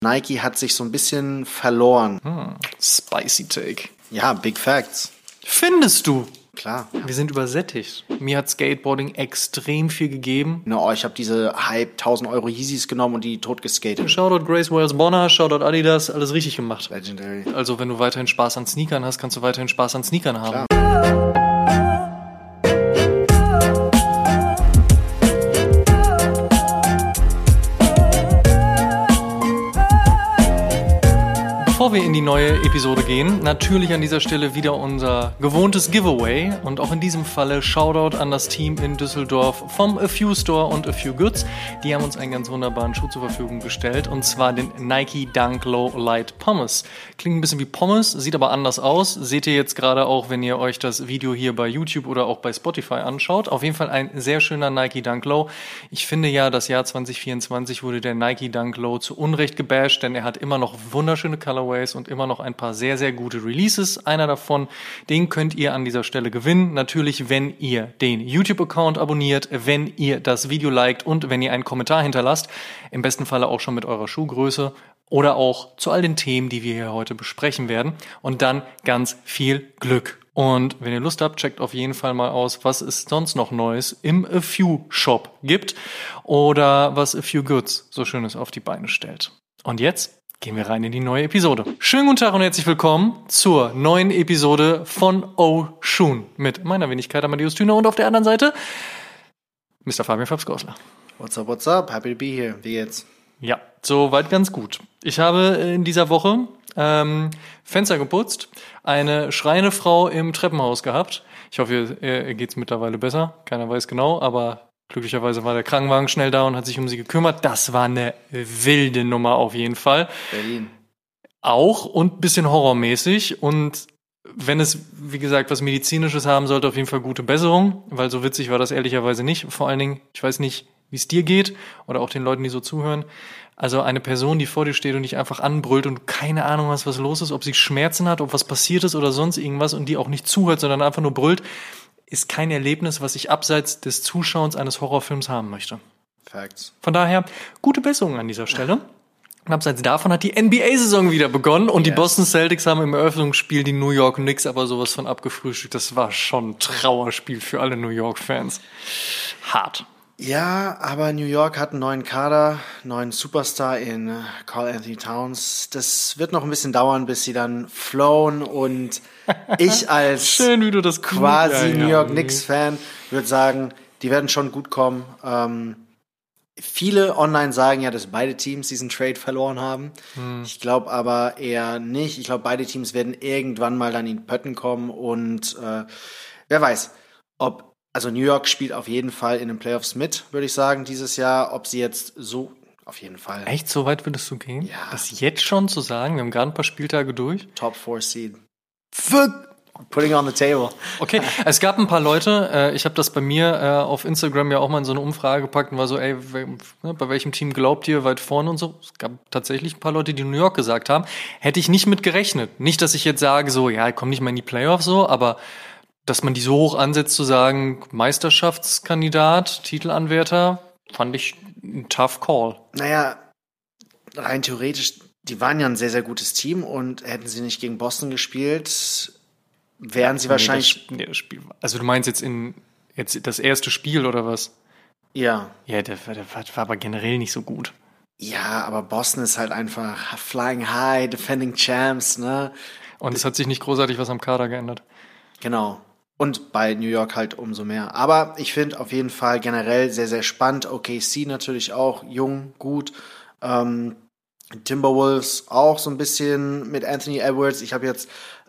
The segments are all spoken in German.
Nike hat sich so ein bisschen verloren. Spicy Take. Ja, Big Facts. Findest du? Klar. Wir sind übersättigt. Mir hat Skateboarding extrem viel gegeben. Ich habe diese Hype 1.000 Euro Yeezys genommen und die tot geskatet. Shoutout Grace Wales Bonner, Shoutout Adidas, alles richtig gemacht. Legendary. Also wenn du weiterhin Spaß an Sneakern hast, kannst du weiterhin Spaß an Sneakern haben. Klar. Bevor wir in die neue Episode gehen, natürlich an dieser Stelle wieder unser gewohntes Giveaway und auch in diesem Falle Shoutout an das Team in Düsseldorf vom A Few Store und A Few Goods. Die haben uns einen ganz wunderbaren Schuh zur Verfügung gestellt und zwar den Nike Dunk Low Light Pommes. Klingt ein bisschen wie Pommes, sieht aber anders aus. Seht ihr jetzt gerade auch, wenn ihr euch das Video hier bei YouTube oder auch bei Spotify anschaut. Auf jeden Fall ein sehr schöner Nike Dunk Low. Ich finde ja, das Jahr 2024 wurde der Nike Dunk Low zu Unrecht gebasht, denn er hat immer noch wunderschöne Colorways und immer noch ein paar sehr, sehr gute Releases. Einer davon, den könnt ihr an dieser Stelle gewinnen. Natürlich, wenn ihr den YouTube-Account abonniert, wenn ihr das Video liked und wenn ihr einen Kommentar hinterlasst. Im besten Falle auch schon mit eurer Schuhgröße oder auch zu all den Themen, die wir hier heute besprechen werden. Und dann ganz viel Glück. Und wenn ihr Lust habt, checkt auf jeden Fall mal aus, was es sonst noch Neues im A Few Shop gibt oder was A Few Goods so Schönes auf die Beine stellt. Und jetzt gehen wir rein in die neue Episode. Schönen guten Tag und herzlich willkommen zur neuen Episode von Oshun mit meiner Wenigkeit Amadeus Thüner und auf der anderen Seite Mr. Fabian Fabs-Gosler. What's up? Happy to be here. Wie geht's? Ja, soweit ganz gut. Ich habe in dieser Woche Fenster geputzt, eine schreiende Frau im Treppenhaus gehabt. Ich hoffe, ihr geht's mittlerweile besser. Keiner weiß genau, aber glücklicherweise war der Krankenwagen schnell da und hat sich um sie gekümmert. Das war eine wilde Nummer auf jeden Fall. Berlin. Auch und ein bisschen horrormäßig. Und wenn es, wie gesagt, was Medizinisches haben sollte, auf jeden Fall gute Besserung. Weil so witzig war das ehrlicherweise nicht. Vor allen Dingen, ich weiß nicht, wie es dir geht oder auch den Leuten, die so zuhören. Also eine Person, die vor dir steht und dich einfach anbrüllt und keine Ahnung hast, was los ist, ob sie Schmerzen hat, ob was passiert ist oder sonst irgendwas und die auch nicht zuhört, sondern einfach nur brüllt, ist kein Erlebnis, was ich abseits des Zuschauens eines Horrorfilms haben möchte. Facts. Von daher, gute Besserung an dieser Stelle. Und abseits davon hat die NBA-Saison wieder begonnen und die Boston Celtics haben im Eröffnungsspiel die New York Knicks aber sowas von abgefrühstückt. Das war schon ein Trauerspiel für alle New York-Fans. Hart. Ja, aber New York hat einen neuen Kader, neuen Superstar in Karl Anthony Towns. Das wird noch ein bisschen dauern, bis sie dann flown und ich als Schön, wie du das quasi New York Knicks-Fan würde sagen, die werden schon gut kommen. Viele online sagen ja, dass beide Teams diesen Trade verloren haben. Ich glaube aber eher nicht. Ich glaube, beide Teams werden irgendwann mal dann in die Pötten kommen und wer weiß, also New York spielt auf jeden Fall in den Playoffs mit, würde ich sagen, dieses Jahr. Ob sie jetzt so, auf jeden Fall. Echt, so weit würdest du gehen? Ja. Das jetzt schon zu sagen? Wir haben gerade ein paar Spieltage durch. Top 4 Seed. Putting on the table. Okay, es gab ein paar Leute, ich habe das bei mir auf Instagram ja auch mal in so eine Umfrage gepackt und war so, ey, bei welchem Team glaubt ihr weit vorne und so. Es gab tatsächlich ein paar Leute, die New York gesagt haben. Hätte ich nicht mit gerechnet. Nicht, dass ich jetzt sage so, ja, ich komme nicht mal in die Playoffs so, aber dass man die so hoch ansetzt, zu sagen, Meisterschaftskandidat, Titelanwärter, fand ich ein tough call. Naja, rein theoretisch, die waren ja ein sehr, sehr gutes Team und hätten sie nicht gegen Boston gespielt, wären sie wahrscheinlich... Das Spiel, also du meinst jetzt das erste Spiel oder was? Ja. Ja, der war aber generell nicht so gut. Ja, aber Boston ist halt einfach flying high, defending champs, ne? Und es hat sich nicht großartig was am Kader geändert. Genau. Und bei New York halt umso mehr. Aber ich finde auf jeden Fall generell sehr, sehr spannend. OKC natürlich auch jung, gut. Timberwolves auch so ein bisschen mit Anthony Edwards. Ich habe jetzt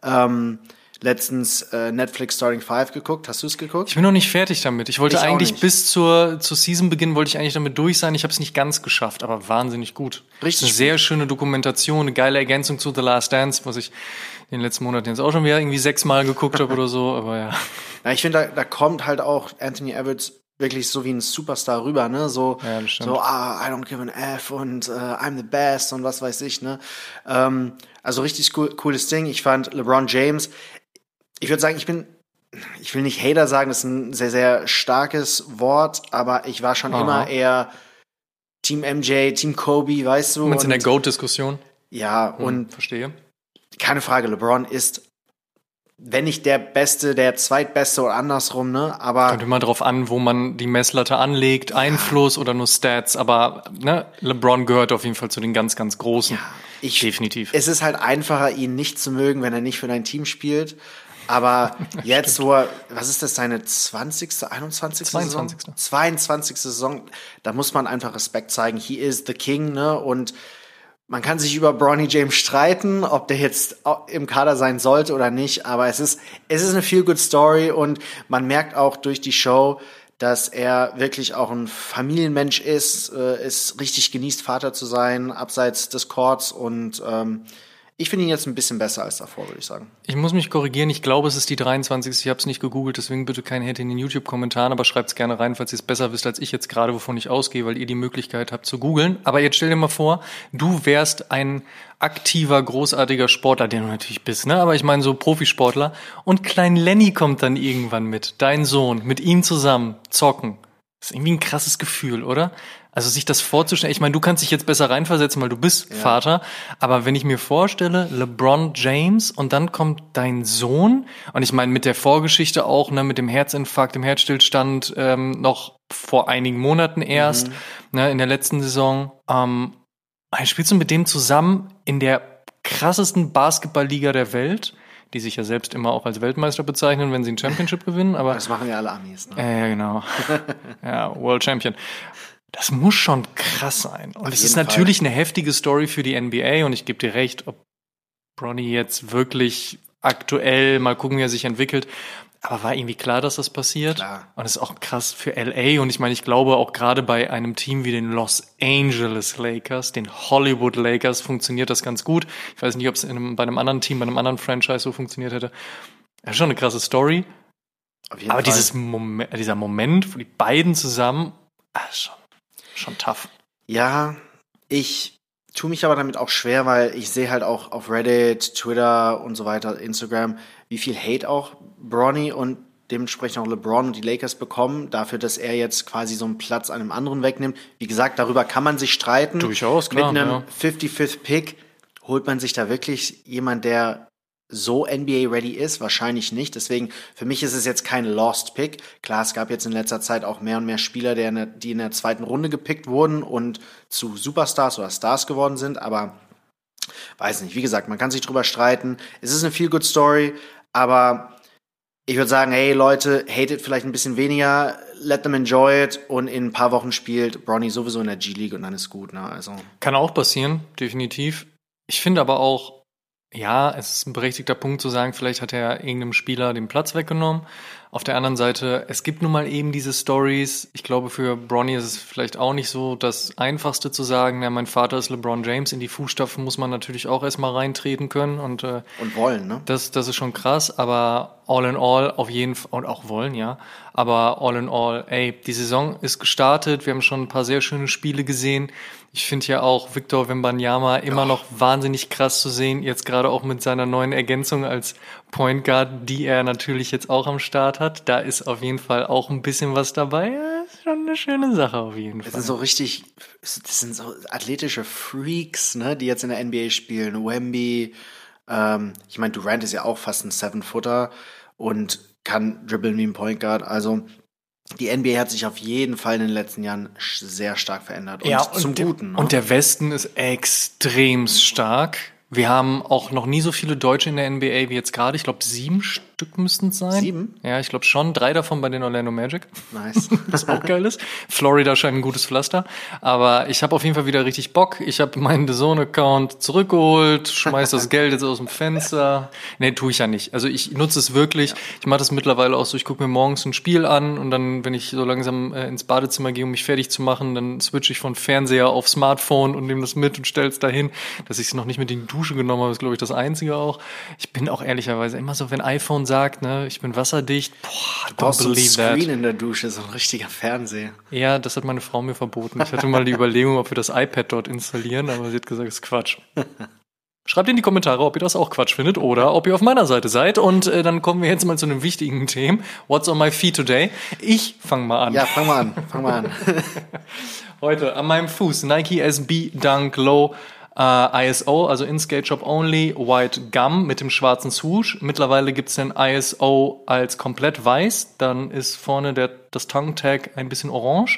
letztens Netflix Starting 5 geguckt. Hast du es geguckt? Ich bin noch nicht fertig damit. Ich wollte eigentlich nicht. bis zur Seasonbeginn wollte ich eigentlich damit durch sein. Ich habe es nicht ganz geschafft, aber wahnsinnig gut. Richtig. Eine sehr schöne Dokumentation, eine geile Ergänzung zu The Last Dance, was ich in den letzten Monaten jetzt auch schon wieder irgendwie 6-mal geguckt habe oder so, aber ja. Ja, ich finde, da kommt halt auch Anthony Edwards wirklich so wie ein Superstar rüber, ne? So, ja, das stimmt. so, I don't give an F und I'm the best und was weiß ich, ne? Also richtig cooles Ding. Ich fand LeBron James, ich würde sagen, ich will nicht Hater sagen, das ist ein sehr, sehr starkes Wort, aber ich war schon immer eher Team MJ, Team Kobe, weißt du. Du meinst in der GOAT-Diskussion? Ja, und verstehe. Keine Frage, LeBron ist, wenn nicht der Beste, der Zweitbeste oder andersrum, ne? Aber kommt immer drauf an, wo man die Messlatte anlegt, Einfluss oder nur Stats, aber ne, LeBron gehört auf jeden Fall zu den ganz, ganz Großen. Ja, definitiv. Es ist halt einfacher, ihn nicht zu mögen, wenn er nicht für dein Team spielt. Aber jetzt, wo er, was ist das, seine 20., 21. 22. Saison? 22. Saison, da muss man einfach Respekt zeigen. He is the king, ne? Und man kann sich über Bronny James streiten, ob der jetzt im Kader sein sollte oder nicht, aber es ist eine Feel-Good-Story und man merkt auch durch die Show, dass er wirklich auch ein Familienmensch ist, es richtig genießt, Vater zu sein, abseits des Courts und ich finde ihn jetzt ein bisschen besser als davor, würde ich sagen. Ich muss mich korrigieren, ich glaube, es ist die 23. Ich habe es nicht gegoogelt, deswegen bitte kein Hate in den YouTube-Kommentaren, aber schreibt es gerne rein, falls ihr es besser wisst als ich jetzt gerade, wovon ich ausgehe, weil ihr die Möglichkeit habt zu googeln. Aber jetzt stell dir mal vor, du wärst ein aktiver, großartiger Sportler, den du natürlich bist, ne? Aber ich meine so Profisportler. Und klein Lenny kommt dann irgendwann mit, dein Sohn, mit ihm zusammen zocken. Das ist irgendwie ein krasses Gefühl, oder? Also sich das vorzustellen, ich meine, du kannst dich jetzt besser reinversetzen, weil du bist Vater, aber wenn ich mir vorstelle, LeBron James und dann kommt dein Sohn und ich meine mit der Vorgeschichte auch, ne, mit dem Herzinfarkt, dem Herzstillstand noch vor einigen Monaten erst, ne, in der letzten Saison, spielst du mit dem zusammen in der krassesten Basketballliga der Welt, die sich ja selbst immer auch als Weltmeister bezeichnen, wenn sie ein Championship gewinnen, aber das machen ja alle Amis, ne? Ja, genau. Ja, World Champion. Das muss schon krass sein. Und es ist natürlich eine heftige Story für die NBA und ich gebe dir recht, ob Bronny jetzt wirklich aktuell, mal gucken, wie er sich entwickelt, aber war irgendwie klar, dass das passiert. Klar. Und es ist auch krass für LA und ich meine, ich glaube auch gerade bei einem Team wie den Los Angeles Lakers, den Hollywood Lakers, funktioniert das ganz gut. Ich weiß nicht, ob es bei einem anderen Team, bei einem anderen Franchise so funktioniert hätte. Das ist schon eine krasse Story. Auf jeden aber Fall. dieser Moment, wo die beiden zusammen, schon tough. Ja, ich tue mich aber damit auch schwer, weil ich sehe halt auch auf Reddit, Twitter und so weiter, Instagram, wie viel Hate auch Bronny und dementsprechend auch LeBron und die Lakers bekommen, dafür, dass er jetzt quasi so einen Platz einem anderen wegnimmt. Wie gesagt, darüber kann man sich streiten. Durchaus, klar. Mit einem 55th Pick holt man sich da wirklich jemand, der so NBA-ready ist? Wahrscheinlich nicht. Deswegen, für mich ist es jetzt kein Lost Pick. Klar, es gab jetzt in letzter Zeit auch mehr und mehr Spieler, die in der zweiten Runde gepickt wurden und zu Superstars oder Stars geworden sind, aber weiß nicht. Wie gesagt, man kann sich drüber streiten. Es ist eine Feel-Good-Story, aber ich würde sagen, hey Leute, hatet vielleicht ein bisschen weniger, let them enjoy it und in ein paar Wochen spielt Bronny sowieso in der G-League und dann ist gut. Ne? Also kann auch passieren, definitiv. Ich finde aber auch, ja, es ist ein berechtigter Punkt zu sagen, vielleicht hat er irgendeinem Spieler den Platz weggenommen. Auf der anderen Seite, es gibt nun mal eben diese Stories. Ich glaube, für Bronny ist es vielleicht auch nicht so das Einfachste zu sagen, ja, mein Vater ist LeBron James. In die Fußstapfen muss man natürlich auch erstmal reintreten können. Und wollen, ne? Das ist schon krass, aber all in all auf jeden Fall, und auch wollen, ja. Aber all in all, die Saison ist gestartet. Wir haben schon ein paar sehr schöne Spiele gesehen. Ich finde ja auch Victor Wembanyama immer noch wahnsinnig krass zu sehen, jetzt gerade auch mit seiner neuen Ergänzung als Point Guard, die er natürlich jetzt auch am Start hat. Da ist auf jeden Fall auch ein bisschen was dabei. Ja, ist schon eine schöne Sache auf jeden Fall. Das sind so athletische Freaks, ne, die jetzt in der NBA spielen. Wemby, ich meine, Durant ist ja auch fast ein 7-Footer und kann dribbeln wie ein Point Guard, also die NBA hat sich auf jeden Fall in den letzten Jahren sehr stark verändert. Und zum Guten. Ne? Und der Westen ist extrem stark. Wir haben auch noch nie so viele Deutsche in der NBA wie jetzt gerade. Ich glaube, 7 Stück müssten es sein. 7? Ja, ich glaube schon. 3 davon bei den Orlando Magic. Nice. Was auch geil ist. Florida scheint ein gutes Pflaster. Aber ich habe auf jeden Fall wieder richtig Bock. Ich habe meinen DAZN-Account zurückgeholt, schmeiß das Geld jetzt aus dem Fenster. Nee, tue ich ja nicht. Also ich nutze es wirklich. Ja. Ich mache das mittlerweile auch so. Ich gucke mir morgens ein Spiel an und dann, wenn ich so langsam ins Badezimmer gehe, um mich fertig zu machen, dann switche ich von Fernseher auf Smartphone und nehme das mit und stelle es dahin, dass ich es noch nicht mit in die Dusche genommen habe. Das ist, glaube ich, das Einzige auch. Ich bin auch ehrlicherweise immer so, wenn iPhone sagt, ne, ich bin wasserdicht, du brauchst so ein Screen in der Dusche, so ein richtiger Fernseher. Ja, das hat meine Frau mir verboten. Ich hatte mal die Überlegung, ob wir das iPad dort installieren, aber sie hat gesagt, das ist Quatsch. Schreibt in die Kommentare, ob ihr das auch Quatsch findet oder ob ihr auf meiner Seite seid. Und dann kommen wir jetzt mal zu einem wichtigen Thema. What's on my feet today? Ich fange mal an. Ja, fang mal an. Heute an meinem Fuß Nike SB Dunk Low ISO, also in Skate Shop Only, White Gum mit dem schwarzen Swoosh. Mittlerweile gibt's den ISO als komplett weiß. Dann ist vorne das Tongue Tag ein bisschen orange.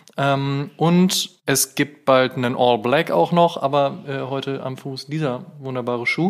Und es gibt bald einen All Black auch noch, aber heute am Fuß dieser wunderbare Schuh.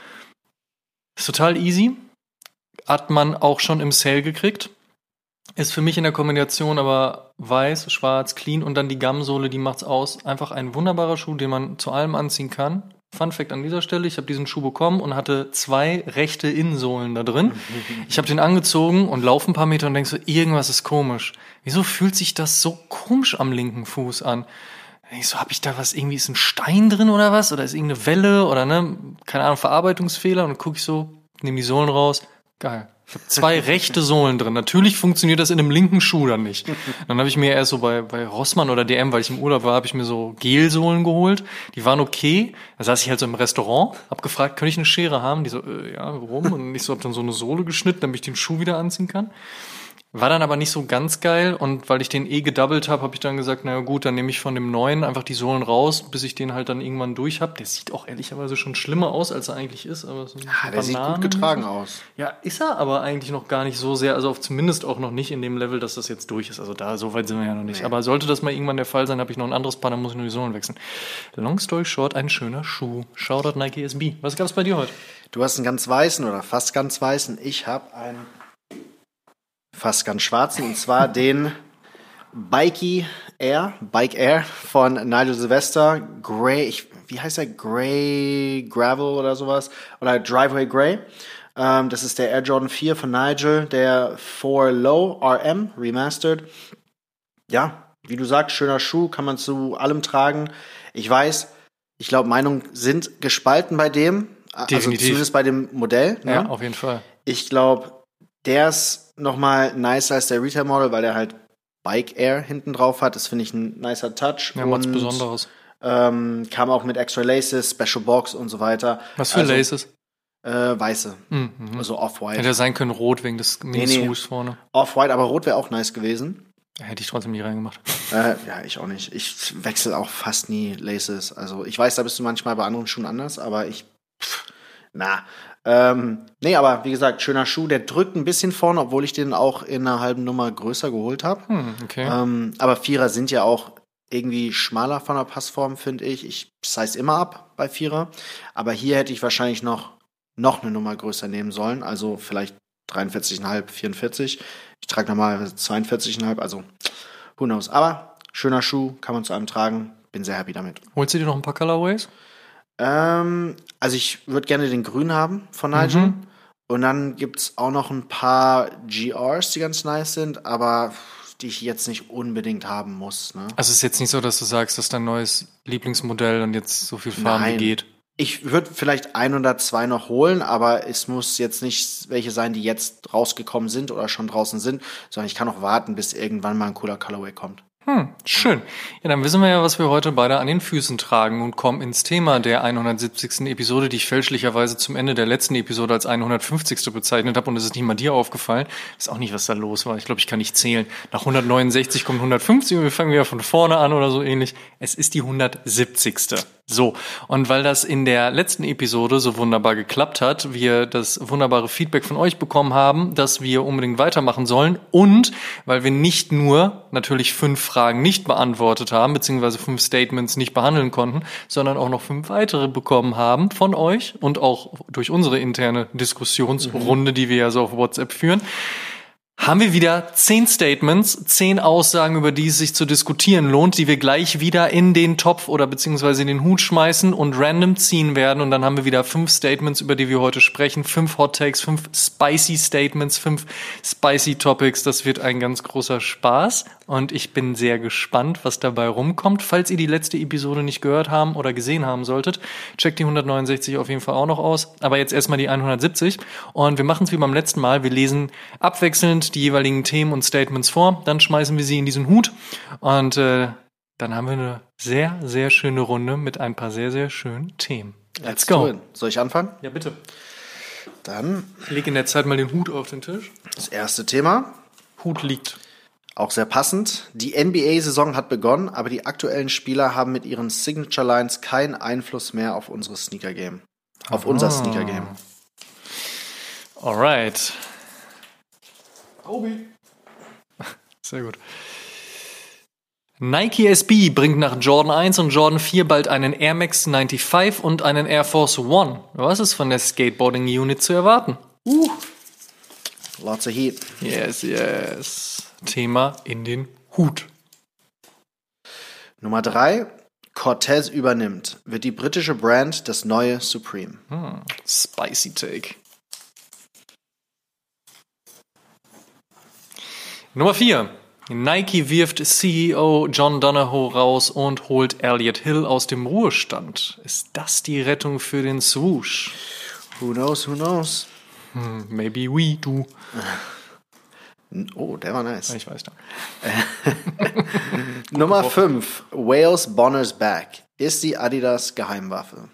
Ist total easy. Hat man auch schon im Sale gekriegt. Ist für mich in der Kombination aber weiß, schwarz, clean und dann die Gumsohle, die macht's aus. Einfach ein wunderbarer Schuh, den man zu allem anziehen kann. Fun Fact an dieser Stelle, ich habe diesen Schuh bekommen und hatte 2 rechte Innensohlen da drin. Ich habe den angezogen und laufe ein paar Meter und denk so, irgendwas ist komisch. Wieso fühlt sich das so komisch am linken Fuß an? Ich so, hab ich da was, irgendwie ist ein Stein drin oder was? Oder ist irgendeine Welle oder keine Ahnung, Verarbeitungsfehler? Und dann gucke ich so, nehme die Sohlen raus, geil. Ich habe 2 rechte Sohlen drin. Natürlich funktioniert das in einem linken Schuh dann nicht. Dann habe ich mir erst so bei Rossmann oder DM, weil ich im Urlaub war, habe ich mir so Gelsohlen geholt. Die waren okay. Da saß ich halt so im Restaurant, hab gefragt, könnte ich eine Schere haben? Die so, ja, warum? Und ich so, hab dann so eine Sohle geschnitten, damit ich den Schuh wieder anziehen kann. War dann aber nicht so ganz geil und weil ich den gedoubled habe, habe ich dann gesagt, naja gut, dann nehme ich von dem neuen einfach die Sohlen raus, bis ich den halt dann irgendwann durch habe. Der sieht auch ehrlicherweise schon schlimmer aus, als er eigentlich ist. Aber so der sieht gut getragen aus. Ja, ist er aber eigentlich noch gar nicht so sehr, also zumindest auch noch nicht in dem Level, dass das jetzt durch ist. Also da, so weit sind wir ja noch nicht. Nee. Aber sollte das mal irgendwann der Fall sein, habe ich noch ein anderes Paar, dann muss ich nur die Sohlen wechseln. Long story short, ein schöner Schuh. Shoutout Nike SB. Was gab's bei dir heute? Du hast einen ganz weißen oder fast ganz weißen. Ich habe einen fast ganz schwarzen, und zwar den Bike Air von Nigel Sylvester, Grey, wie heißt der? Grey Gravel oder sowas, oder Driveway Grey. Das ist der Air Jordan 4 von Nigel, der 4 Low RM Remastered. Ja, wie du sagst, schöner Schuh, kann man zu allem tragen. Ich weiß, ich glaube, Meinungen sind gespalten bei dem, Definitiv. Also zumindest bei dem Modell. Ne? Ja, auf jeden Fall. Ich glaube, der ist nochmal nicer als der Retail-Model, weil der halt Bike Air hinten drauf hat. Das finde ich ein nicer Touch. Ja, was Besonderes. Kam auch mit extra Laces, Special Box und so weiter. Was für Laces? Weiße. Also Off-White. Hätte ja sein können rot wegen des Mini-Swoosh vorne. Off-White, aber rot wäre auch nice gewesen. Hätte ich trotzdem nie reingemacht. Ja, ich auch nicht. Ich wechsle auch fast nie Laces. Also ich weiß, da bist du manchmal bei anderen Schuhen anders, aber nee, aber wie gesagt, schöner Schuh, der drückt ein bisschen vorne, obwohl ich den auch in einer halben Nummer größer geholt habe. Okay. Aber Vierer sind ja auch irgendwie schmaler von der Passform, finde ich. Ich size immer ab bei Vierer. Aber hier hätte ich wahrscheinlich noch eine Nummer größer nehmen sollen. Also vielleicht 43,5, 44. Ich trage normal 42,5, also who knows. Aber schöner Schuh, kann man zu einem tragen. Bin sehr happy damit. Holst du dir noch ein paar Colorways? Also ich würde gerne den Grün haben von Nigel. Und dann gibt's auch noch ein paar GRs, die ganz nice sind, aber die ich jetzt nicht unbedingt haben muss. Ne? Also es ist jetzt nicht so, dass du sagst, das ist dein neues Lieblingsmodell und jetzt so viel fahren wie geht. Ich würde vielleicht 1 oder 2 noch holen, aber es muss jetzt nicht welche sein, die jetzt rausgekommen sind oder schon draußen sind, sondern ich kann auch warten, bis irgendwann mal ein cooler Colorway kommt. Schön. Ja, dann wissen wir ja, was wir heute beide an den Füßen tragen und kommen ins Thema der 170. Episode, die ich fälschlicherweise zum Ende der letzten Episode als 150. bezeichnet habe und es ist nicht mal dir aufgefallen. Ist auch nicht, was da los war. Ich glaube, ich kann nicht zählen. Nach 169 kommt 150 und wir fangen wieder von vorne an oder so ähnlich. Es ist die 170. So, und weil das in der letzten Episode so wunderbar geklappt hat, wir das wunderbare Feedback von euch bekommen haben, dass wir unbedingt weitermachen sollen und weil wir nicht nur natürlich 5 Fragen nicht beantwortet haben, beziehungsweise 5 Statements nicht behandeln konnten, sondern auch noch 5 weitere bekommen haben von euch und auch durch unsere interne Diskussionsrunde, die wir ja so auf WhatsApp führen, haben wir wieder 10 Statements, 10 Aussagen, über die es sich zu diskutieren lohnt, die wir gleich wieder in den Topf oder beziehungsweise in den Hut schmeißen und random ziehen werden. Und dann haben wir wieder 5 Statements, über die wir heute sprechen. 5 Hot Takes, 5 spicy Statements, 5 spicy Topics. Das wird ein ganz großer Spaß. Und ich bin sehr gespannt, was dabei rumkommt. Falls ihr die letzte Episode nicht gehört haben oder gesehen haben solltet, checkt die 169 auf jeden Fall auch noch aus. Aber jetzt erstmal die 170. Und wir machen es wie beim letzten Mal. Wir lesen abwechselnd die jeweiligen Themen und Statements vor. Dann schmeißen wir sie in diesen Hut. Und dann haben wir eine sehr, sehr schöne Runde mit ein paar sehr, sehr schönen Themen. Let's go. Soll ich anfangen? Ja, bitte. Dann Ich lege in der Zeit mal den Hut auf den Tisch. das erste Thema. Hut liegt. Auch sehr passend. Die NBA-Saison hat begonnen, aber die aktuellen Spieler haben mit ihren Signature-Lines keinen Einfluss mehr auf unser Sneaker-Game. Unser Sneaker-Game. Alright. Obi. Sehr gut. Nike SB bringt nach Jordan 1 und Jordan 4 bald einen Air Max 95 und einen Air Force One. Was ist von der Skateboarding-Unit zu erwarten? Lots of heat. Yes. Thema in den Hut. Nummer 3. Cortez übernimmt. Wird die britische Brand das neue Supreme? Spicy Take. Nummer 4. Nike wirft CEO John Donahoe raus und holt Elliott Hill aus dem Ruhestand. Ist das die Rettung für den Swoosh? Who knows? Maybe we do. Oh, der war nice. Ich weiß da. Nummer 5. Wales Bonner's Back. Ist die Adidas Geheimwaffe?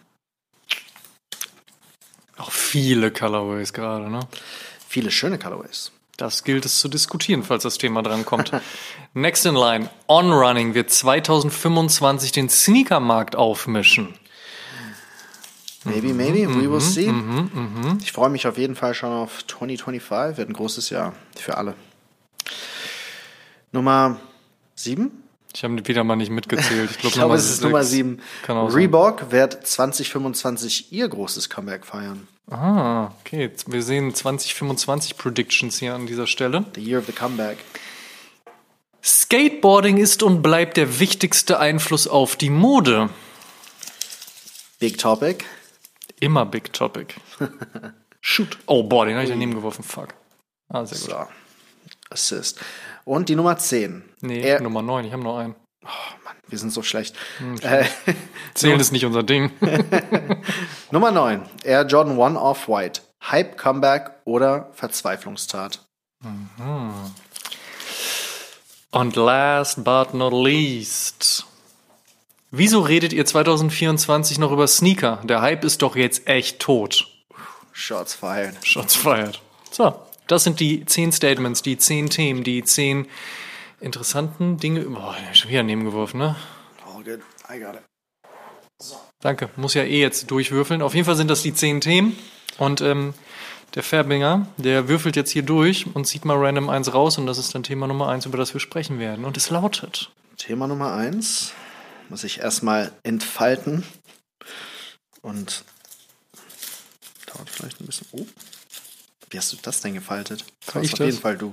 Auch viele Colorways gerade, ne? Viele schöne Colorways. Das gilt es zu diskutieren, falls das Thema drankommt. Next in line. On Running wird 2025 den Sneakermarkt aufmischen. Maybe. We will see. Ich freue mich auf jeden Fall schon auf 2025. Wird ein großes Jahr für alle. Nummer 7. Ich habe wieder mal nicht mitgezählt. Ich glaube, es ist Nummer 7. Reebok wird 2025 ihr großes Comeback feiern. Okay. Wir sehen 2025 Predictions hier an dieser Stelle. The Year of the Comeback. Skateboarding ist und bleibt der wichtigste Einfluss auf die Mode. Big Topic. Immer Big Topic. Shoot. Oh, boah, den habe ich daneben geworfen. Fuck. Sehr gut. So. Assist. Und die Nummer 10. Nee, Nummer 9. Ich habe noch einen. Oh Mann, wir sind so schlecht. Zählen ist nicht unser Ding. Nummer 9. Air Jordan 1 Off-White. Hype, Comeback oder Verzweiflungstat? Und last but not least. Wieso redet ihr 2024 noch über Sneaker? Der Hype ist doch jetzt echt tot. Shots fired. So, das sind die 10 Statements, die 10 Themen, die 10 interessanten Dinge. Boah, ich hab schon wieder daneben geworfen, ne? All good. I got it. So. Danke, muss ja jetzt durchwürfeln. Auf jeden Fall sind das die 10 Themen. Und der Färbinger, der würfelt jetzt hier durch und zieht mal random eins raus. Und das ist dann Thema Nummer 1, über das wir sprechen werden. Und es lautet: Thema Nummer 1 muss ich erstmal entfalten. Und dauert vielleicht ein bisschen. Oh, wie hast du das denn gefaltet? Das war's auf jeden Fall du.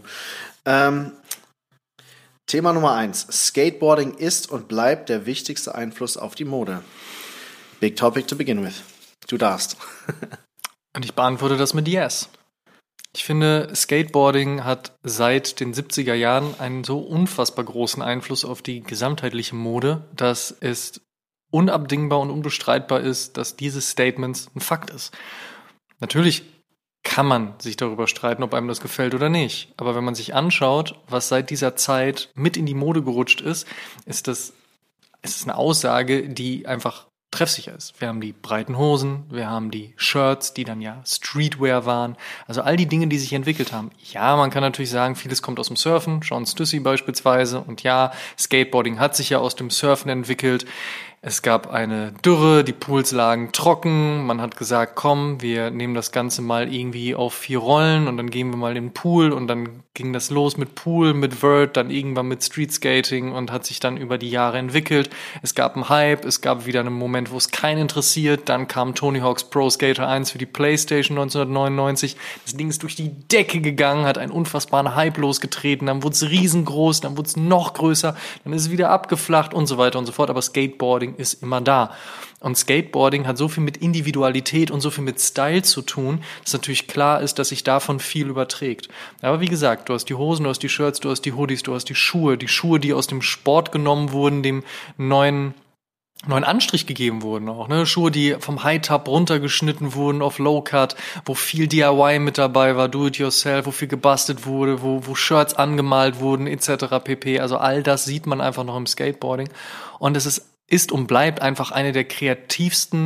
Thema Nummer 1. Skateboarding ist und bleibt der wichtigste Einfluss auf die Mode. Big topic to begin with. Du darfst. Und ich beantworte das mit Yes. Ich finde, Skateboarding hat seit den 70er Jahren einen so unfassbar großen Einfluss auf die gesamtheitliche Mode, dass es unabdingbar und unbestreitbar ist, dass dieses Statement ein Fakt ist. Natürlich kann man sich darüber streiten, ob einem das gefällt oder nicht. Aber wenn man sich anschaut, was seit dieser Zeit mit in die Mode gerutscht ist, ist es eine Aussage, die einfach treffsicher ist. Wir haben die breiten Hosen, wir haben die Shirts, die dann ja Streetwear waren. Also all die Dinge, die sich entwickelt haben. Ja, man kann natürlich sagen, vieles kommt aus dem Surfen, Sean Stussy beispielsweise. Und ja, Skateboarding hat sich ja aus dem Surfen entwickelt. Es gab eine Dürre, die Pools lagen trocken. Man hat gesagt, komm, wir nehmen das Ganze mal irgendwie auf 4 Rollen und dann gehen wir mal in den Pool. Und dann ging das los mit Pool, mit Vert, dann irgendwann mit Streetskating und hat sich dann über die Jahre entwickelt. Es gab einen Hype, es gab wieder einen Moment, wo es keinen interessiert. Dann kam Tony Hawk's Pro Skater 1 für die PlayStation 1999. Das Ding ist durch die Decke gegangen, hat einen unfassbaren Hype losgetreten. Dann wurde es riesengroß, dann wurde es noch größer, dann ist es wieder abgeflacht und so weiter und so fort. Aber Skateboarding ist immer da. Und Skateboarding hat so viel mit Individualität und so viel mit Style zu tun, dass natürlich klar ist, dass sich davon viel überträgt. Aber wie gesagt, du hast die Hosen, du hast die Shirts, du hast die Hoodies, du hast die Schuhe, die aus dem Sport genommen wurden, dem neuen Anstrich gegeben wurden auch, ne? Schuhe, die vom High-Top runtergeschnitten wurden auf Low-Cut, wo viel DIY mit dabei war, Do-it-yourself, wo viel gebastelt wurde, wo Shirts angemalt wurden, etc. pp. Also all das sieht man einfach noch im Skateboarding. Und es ist und bleibt einfach eine der kreativsten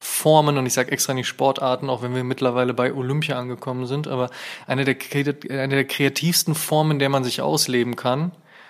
Formen, und ich sage extra nicht Sportarten, auch wenn wir mittlerweile bei Olympia angekommen sind, aber eine der kreativsten Formen, in der man sich ausleben kann.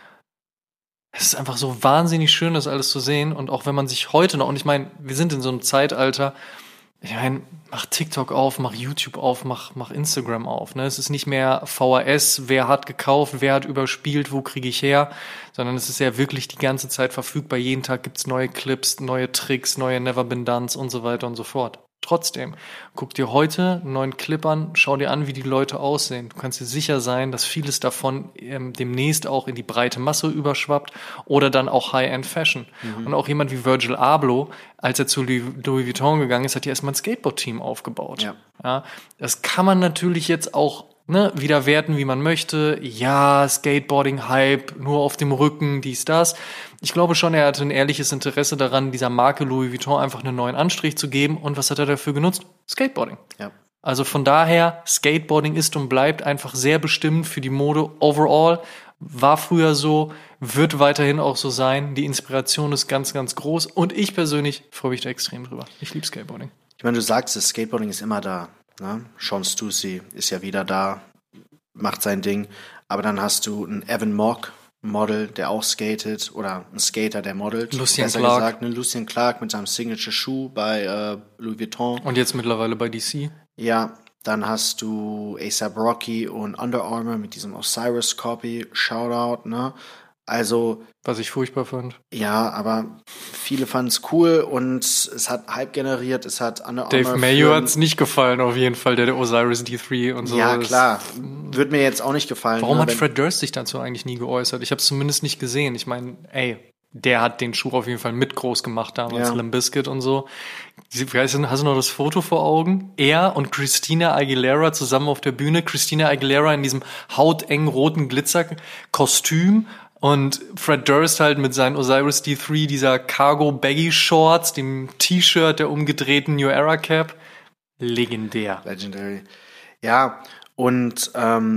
Es ist einfach so wahnsinnig schön, das alles zu sehen. Und auch wenn man sich heute noch, und ich meine, wir sind in so einem Zeitalter, ich meine, mach TikTok auf, mach YouTube auf, mach Instagram auf. Ne? Es ist nicht mehr VHS, wer hat gekauft, wer hat überspielt, wo kriege ich her, sondern es ist ja wirklich die ganze Zeit verfügbar. Jeden Tag gibt's neue Clips, neue Tricks, neue Never Been Dones und so weiter und so fort. Trotzdem, guck dir heute einen neuen Clip an, schau dir an, wie die Leute aussehen. Du kannst dir sicher sein, dass vieles davon demnächst auch in die breite Masse überschwappt oder dann auch High-End-Fashion. Und auch jemand wie Virgil Abloh, als er zu Louis Vuitton gegangen ist, hat ja erstmal ein Skateboard-Team aufgebaut. Ja, das kann man natürlich jetzt auch wieder werten, wie man möchte. Ja, Skateboarding-Hype, nur auf dem Rücken, dies, das. Ich glaube schon, er hatte ein ehrliches Interesse daran, dieser Marke Louis Vuitton einfach einen neuen Anstrich zu geben. Und was hat er dafür genutzt? Skateboarding. Ja. Also von daher, Skateboarding ist und bleibt einfach sehr bestimmend für die Mode overall. War früher so, wird weiterhin auch so sein. Die Inspiration ist ganz, ganz groß. Und ich persönlich freue mich da extrem drüber. Ich liebe Skateboarding. Ich meine, du sagst, das Skateboarding ist immer da. Ne? Sean Stussy ist ja wieder da, macht sein Ding. Aber dann hast du einen Evan Mock, Model, der auch skatet, oder ein Skater, der modelt. Lucien Clark. Lucien Clark mit seinem Signature-Schuh bei Louis Vuitton. Und jetzt mittlerweile bei DC. Ja, dann hast du A$AP Rocky und Under Armour mit diesem Osiris-Copy, Shoutout, ne? Also, was ich furchtbar fand. Ja, aber viele fanden es cool und es hat Hype generiert, es hat Under Armour. Dave Mayo hat es nicht gefallen, auf jeden Fall, der Osiris D3 und so. Ja, klar. Wird mir jetzt auch nicht gefallen. Warum hat Fred Durst sich dazu eigentlich nie geäußert? Ich habe es zumindest nicht gesehen. Ich meine, der hat den Schuh auf jeden Fall mit groß gemacht damals, Limp Bizkit und so. Hast du noch das Foto vor Augen? Er und Christina Aguilera zusammen auf der Bühne. Christina Aguilera in diesem hautengen roten Glitzerkostüm. Und Fred Durst halt mit seinen Osiris D3, dieser Cargo-Baggy-Shorts, dem T-Shirt, der umgedrehten New Era Cap. Legendär. Legendary. Ja, und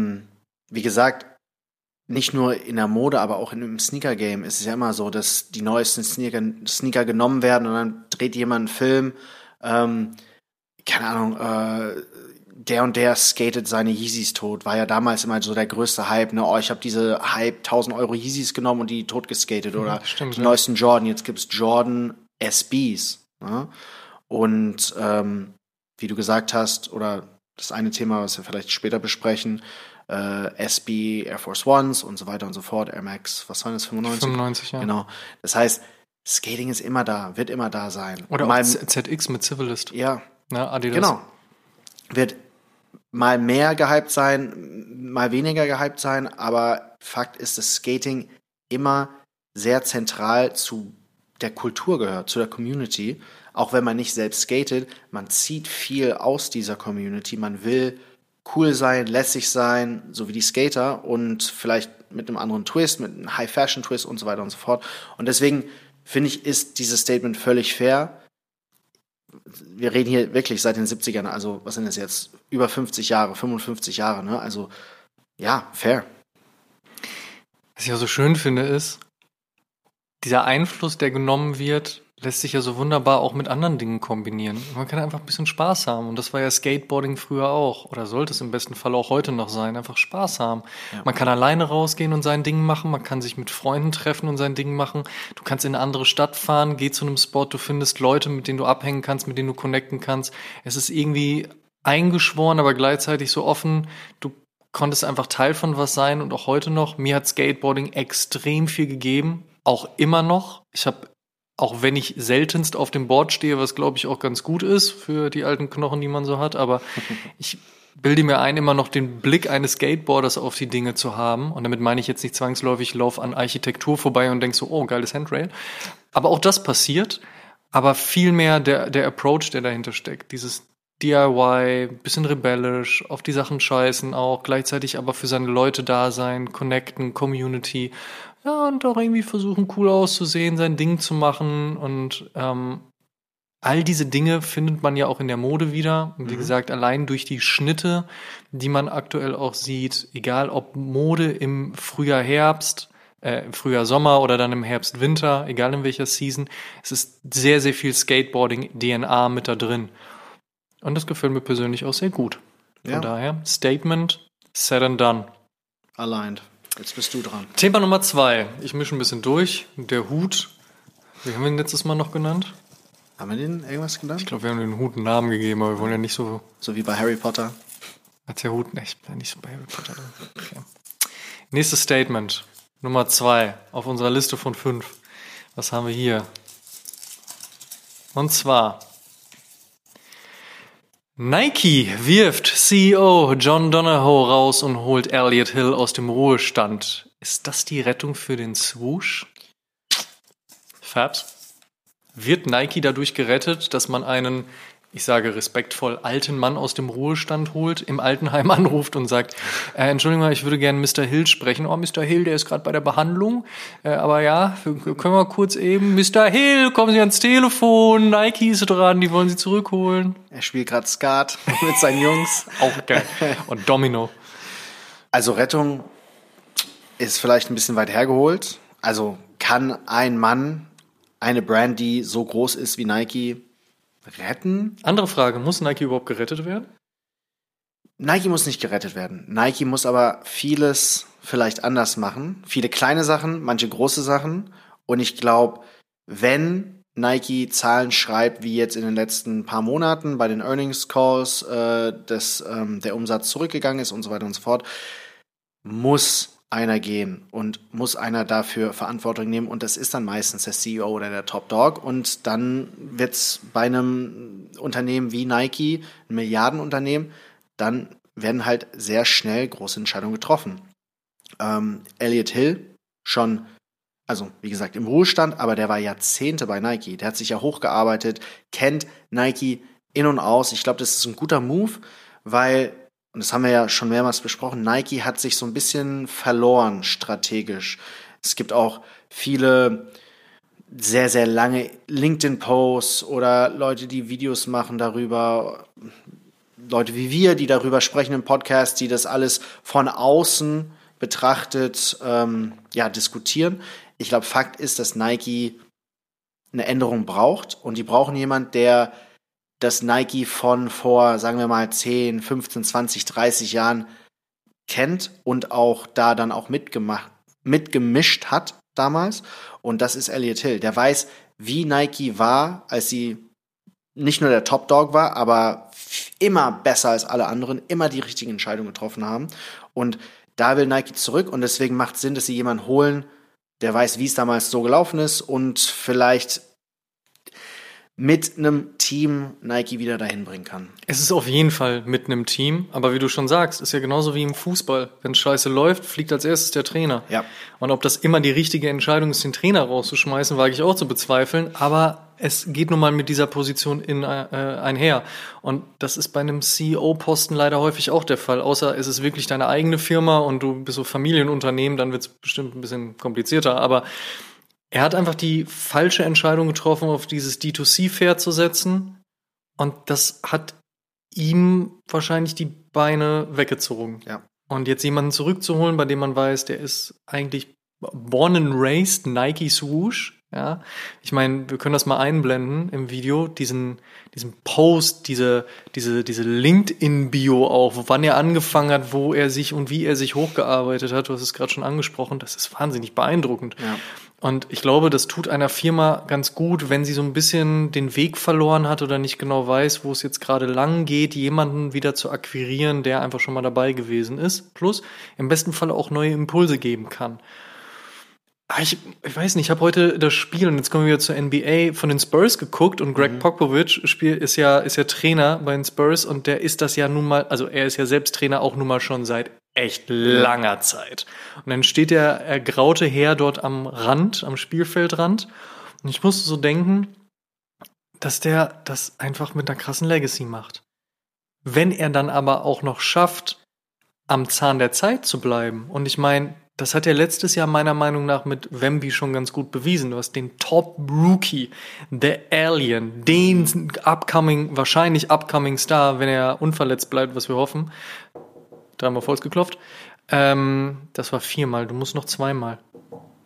wie gesagt, nicht nur in der Mode, aber auch im Sneaker-Game ist es ja immer so, dass die neuesten Sneaker genommen werden und dann dreht jemand einen Film, keine Ahnung, der und der skatet seine Yeezys tot. War ja damals immer so der größte Hype, ne? Oh, ich habe diese Hype 1000 Euro Yeezys genommen und die tot geskatet. Oder stimmt, die neuesten Jordan. Jetzt gibt's Jordan SBs. Ne? Und wie du gesagt hast, oder das eine Thema, was wir vielleicht später besprechen, SB Air Force Ones und so weiter und so fort, Air Max, was waren das, 95? 95, ja. Genau. Das heißt, Skating ist immer da, wird immer da sein. Oder mal, auch ZX mit Civilist. Ja. Na, Adidas. Genau. Wird mal mehr gehypt sein, mal weniger gehypt sein, aber Fakt ist, dass Skating immer sehr zentral zu der Kultur gehört, zu der Community. Auch wenn man nicht selbst skatet, man zieht viel aus dieser Community, man will cool sein, lässig sein, so wie die Skater und vielleicht mit einem anderen Twist, mit einem High-Fashion-Twist und so weiter und so fort. Und deswegen finde ich, ist dieses Statement völlig fair. Wir reden hier wirklich seit den 70ern, also was sind das jetzt? Über 50 Jahre, 55 Jahre, ne? Also, ja, fair. Was ich auch so schön finde, ist, dieser Einfluss, der genommen wird, lässt sich ja so wunderbar auch mit anderen Dingen kombinieren. Man kann einfach ein bisschen Spaß haben. Und das war ja Skateboarding früher auch. Oder sollte es im besten Fall auch heute noch sein. Einfach Spaß haben. Ja. Man kann alleine rausgehen und sein Ding machen. Man kann sich mit Freunden treffen und sein Ding machen. Du kannst in eine andere Stadt fahren, geh zu einem Spot. Du findest Leute, mit denen du abhängen kannst, mit denen du connecten kannst. Es ist irgendwie eingeschworen, aber gleichzeitig so offen. Du konntest einfach Teil von was sein. Und auch heute noch. Mir hat Skateboarding extrem viel gegeben. Auch immer noch. Ich habe, auch wenn ich seltenst auf dem Board stehe, was glaube ich auch ganz gut ist für die alten Knochen, die man so hat, aber ich bilde mir ein, immer noch den Blick eines Skateboarders auf die Dinge zu haben. Und damit meine ich jetzt nicht zwangsläufig, ich laufe an Architektur vorbei und denke so, oh, geiles Handrail. Aber auch das passiert. Aber vielmehr der Approach, der dahinter steckt. Dieses DIY, bisschen rebellisch, auf die Sachen scheißen auch, gleichzeitig aber für seine Leute da sein, connecten, Community. Ja, und auch irgendwie versuchen, cool auszusehen, sein Ding zu machen. Und all diese Dinge findet man ja auch in der Mode wieder. Und wie gesagt, allein durch die Schnitte, die man aktuell auch sieht, egal ob Mode im Frühjahr, Herbst, im Frühjahr, Sommer oder dann im Herbst, Winter, egal in welcher Season. Es ist sehr, sehr viel Skateboarding-DNA mit da drin. Und das gefällt mir persönlich auch sehr gut. Von daher, Statement, said and done. Aligned. Jetzt bist du dran. Thema Nummer 2. Ich mische ein bisschen durch. Der Hut. Wie haben wir ihn letztes Mal noch genannt? Haben wir den irgendwas genannt? Ich glaube, wir haben den Hut einen Namen gegeben, aber wir wollen ja nicht so... So wie bei Harry Potter. Hat der Hut... Ich bin nicht so bei Harry Potter. Okay. Nächstes Statement. Nummer 2 auf unserer Liste von 5. Was haben wir hier? Und zwar... Nike wirft CEO John Donahoe raus und holt Elliott Hill aus dem Ruhestand. Ist das die Rettung für den Swoosh? Fabs? Wird Nike dadurch gerettet, dass man einen, ich sage respektvoll, alten Mann aus dem Ruhestand holt, im Altenheim anruft und sagt, Entschuldigung mal, ich würde gerne Mr. Hill sprechen. Oh, Mr. Hill, der ist gerade bei der Behandlung. Aber ja, können wir kurz eben, Mr. Hill, kommen Sie ans Telefon, Nike ist dran, die wollen Sie zurückholen. Er spielt gerade Skat mit seinen Jungs. Auch geil. Und Domino. Also Rettung ist vielleicht ein bisschen weit hergeholt. Also kann ein Mann eine Brand, die so groß ist wie Nike, retten? Andere Frage, muss Nike überhaupt gerettet werden? Nike muss nicht gerettet werden. Nike muss aber vieles vielleicht anders machen. Viele kleine Sachen, manche große Sachen. Und ich glaube, wenn Nike Zahlen schreibt, wie jetzt in den letzten paar Monaten bei den Earnings Calls, der Umsatz zurückgegangen ist und so weiter und so fort, muss einer gehen und muss einer dafür Verantwortung nehmen und das ist dann meistens der CEO oder der Top Dog und dann wird's bei einem Unternehmen wie Nike, ein Milliardenunternehmen, dann werden halt sehr schnell große Entscheidungen getroffen. Elliott Hill schon, also wie gesagt im Ruhestand, aber der war Jahrzehnte bei Nike, der hat sich ja hochgearbeitet, kennt Nike in- und aus. Ich glaube, das ist ein guter Move, weil und das haben wir ja schon mehrmals besprochen, Nike hat sich so ein bisschen verloren strategisch. Es gibt auch viele sehr, sehr lange LinkedIn-Posts oder Leute, die Videos machen darüber, Leute wie wir, die darüber sprechen im Podcast, die das alles von außen betrachtet diskutieren. Ich glaube, Fakt ist, dass Nike eine Änderung braucht und die brauchen jemanden, der das Nike von vor, sagen wir mal, 10, 15, 20, 30 Jahren kennt und auch da dann auch mitgemischt hat damals. Und das ist Elliott Hill. Der weiß, wie Nike war, als sie nicht nur der Top Dog war, aber immer besser als alle anderen, immer die richtigen Entscheidungen getroffen haben. Und da will Nike zurück und deswegen macht es Sinn, dass sie jemanden holen, der weiß, wie es damals so gelaufen ist und vielleicht mit einem Team Nike wieder dahin bringen kann. Es ist auf jeden Fall mit einem Team, aber wie du schon sagst, ist ja genauso wie im Fußball. Wenn es scheiße läuft, fliegt als erstes der Trainer. Ja. Und ob das immer die richtige Entscheidung ist, den Trainer rauszuschmeißen, wage ich auch zu bezweifeln, aber es geht nun mal mit dieser Position einher. Und das ist bei einem CEO-Posten leider häufig auch der Fall, außer es ist wirklich deine eigene Firma und du bist so Familienunternehmen, dann wird es bestimmt ein bisschen komplizierter, aber er hat einfach die falsche Entscheidung getroffen, auf dieses D2C-Pferd zu setzen. Und das hat ihm wahrscheinlich die Beine weggezogen. Ja. Und jetzt jemanden zurückzuholen, bei dem man weiß, der ist eigentlich born and raised Nike Swoosh. Ja, ich meine, wir können das mal einblenden im Video, diesen Post, diese LinkedIn-Bio auch, wann er angefangen hat, wo er sich und wie er sich hochgearbeitet hat. Du hast es gerade schon angesprochen. Das ist wahnsinnig beeindruckend. Ja. Und ich glaube, das tut einer Firma ganz gut, wenn sie so ein bisschen den Weg verloren hat oder nicht genau weiß, wo es jetzt gerade lang geht, jemanden wieder zu akquirieren, der einfach schon mal dabei gewesen ist. Plus im besten Fall auch neue Impulse geben kann. Ich weiß nicht, ich habe heute das Spiel, und jetzt kommen wir wieder zur NBA, von den Spurs geguckt und Greg Popovich ist ja Trainer bei den Spurs und der ist das ja nun mal, also er ist ja selbst Trainer auch nun mal schon seit echt langer Zeit. Und dann steht der ergraute Herr dort am Rand, am Spielfeldrand und ich musste so denken, dass der das einfach mit einer krassen Legacy macht. Wenn er dann aber auch noch schafft, am Zahn der Zeit zu bleiben, und ich meine, das hat er letztes Jahr meiner Meinung nach mit Wemby schon ganz gut bewiesen. Du hast den Top-Rookie, The Alien, den wahrscheinlich upcoming Star, wenn er unverletzt bleibt, was wir hoffen. 3-mal Volks geklopft. Das war 4-mal, du musst noch 2-mal.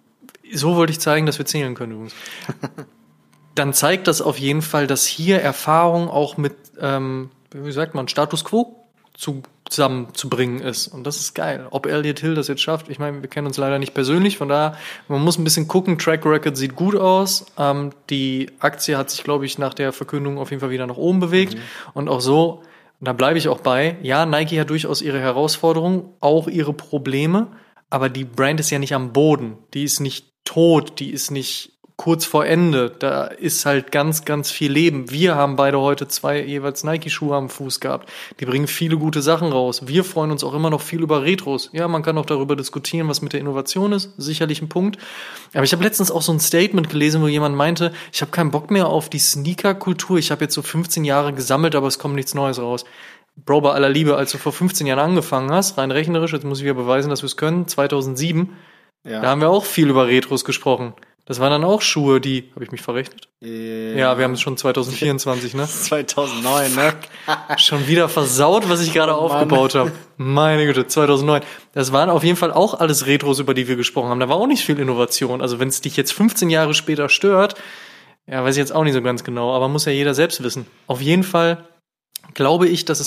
So wollte ich zeigen, dass wir zählen können übrigens. Dann zeigt das auf jeden Fall, dass hier Erfahrung auch mit, wie sagt man, Status Quo zusammenzubringen ist. Und das ist geil. Ob Elliot Hill das jetzt schafft, ich meine, wir kennen uns leider nicht persönlich, von daher, man muss ein bisschen gucken. Track Record sieht gut aus. Die Aktie hat sich, glaube ich, nach der Verkündung auf jeden Fall wieder nach oben bewegt. Und auch so, da bleibe ich auch bei, ja, Nike hat durchaus ihre Herausforderungen, auch ihre Probleme, aber die Brand ist ja nicht am Boden. Die ist nicht tot, die ist nicht kurz vor Ende. Da ist halt ganz, ganz viel Leben. Wir haben beide heute 2 jeweils Nike-Schuhe am Fuß gehabt. Die bringen viele gute Sachen raus. Wir freuen uns auch immer noch viel über Retros. Ja, man kann auch darüber diskutieren, was mit der Innovation ist. Sicherlich ein Punkt. Aber ich habe letztens auch so ein Statement gelesen, wo jemand meinte, ich habe keinen Bock mehr auf die Sneaker-Kultur. Ich habe jetzt so 15 Jahre gesammelt, aber es kommt nichts Neues raus. Bro, bei aller Liebe, als du vor 15 Jahren angefangen hast, rein rechnerisch, jetzt muss ich wieder beweisen, dass wir es können, 2007, da haben wir auch viel über Retros gesprochen. Das waren dann auch Schuhe, die, habe ich mich verrechnet? Ja, wir haben es schon 2024, ne? 2009, ne? Schon wieder versaut, was ich gerade aufgebaut habe. Meine Güte, 2009. Das waren auf jeden Fall auch alles Retros, über die wir gesprochen haben. Da war auch nicht viel Innovation. Also wenn es dich jetzt 15 Jahre später stört, ja, weiß ich jetzt auch nicht so ganz genau, aber muss ja jeder selbst wissen. Auf jeden Fall glaube ich, dass es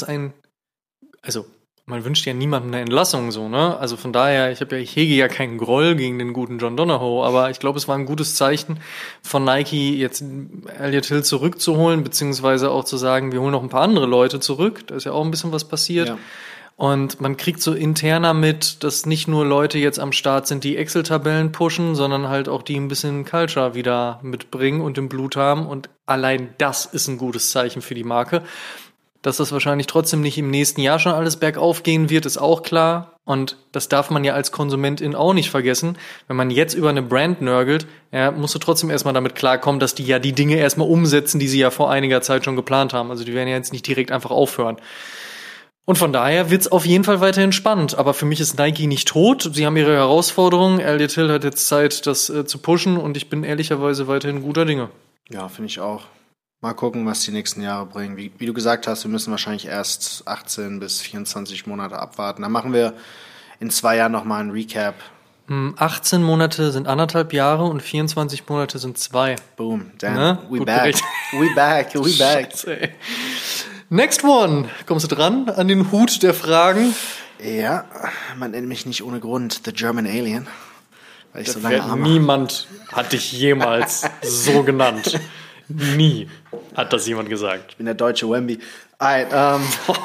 man wünscht ja niemandem eine Entlassung so, ne? Also von daher, ich hege ja keinen Groll gegen den guten John Donahoe, aber ich glaube, es war ein gutes Zeichen von Nike, jetzt Elliot Hill zurückzuholen, beziehungsweise auch zu sagen, wir holen noch ein paar andere Leute zurück. Da ist ja auch ein bisschen was passiert. Ja. Und man kriegt so interner mit, dass nicht nur Leute jetzt am Start sind, die Excel-Tabellen pushen, sondern halt auch die ein bisschen Culture wieder mitbringen und im Blut haben. Und allein das ist ein gutes Zeichen für die Marke. Dass das wahrscheinlich trotzdem nicht im nächsten Jahr schon alles bergauf gehen wird, ist auch klar. Und das darf man ja als Konsumentin auch nicht vergessen. Wenn man jetzt über eine Brand nörgelt, musst du trotzdem erstmal damit klarkommen, dass die ja die Dinge erstmal umsetzen, die sie ja vor einiger Zeit schon geplant haben. Also die werden ja jetzt nicht direkt einfach aufhören. Und von daher wird's auf jeden Fall weiterhin spannend. Aber für mich ist Nike nicht tot. Sie haben ihre Herausforderungen. Elliot Hill hat jetzt Zeit, das zu pushen. Und ich bin ehrlicherweise weiterhin guter Dinge. Ja, finde ich auch. Mal gucken, was die nächsten Jahre bringen. Wie du gesagt hast, wir müssen wahrscheinlich erst 18 bis 24 Monate abwarten. Dann machen wir in 2 Jahren nochmal einen Recap. 18 Monate sind 1,5 Jahre und 24 Monate sind 2. Boom, damn, ne? we back. We back. Scheiße, next one. Kommst du dran an den Hut der Fragen? Ja, man nennt mich nicht ohne Grund The German Alien. Weil ich so lange Arme. Niemand hat dich jemals so genannt. Nie hat das jemand gesagt. Ich bin der deutsche Wemby. Na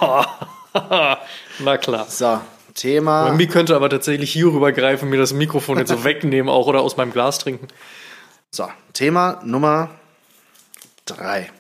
klar. So, Thema. Wemby könnte aber tatsächlich hier rübergreifen, mir das Mikrofon jetzt so wegnehmen auch oder aus meinem Glas trinken. So, Thema Nummer 3.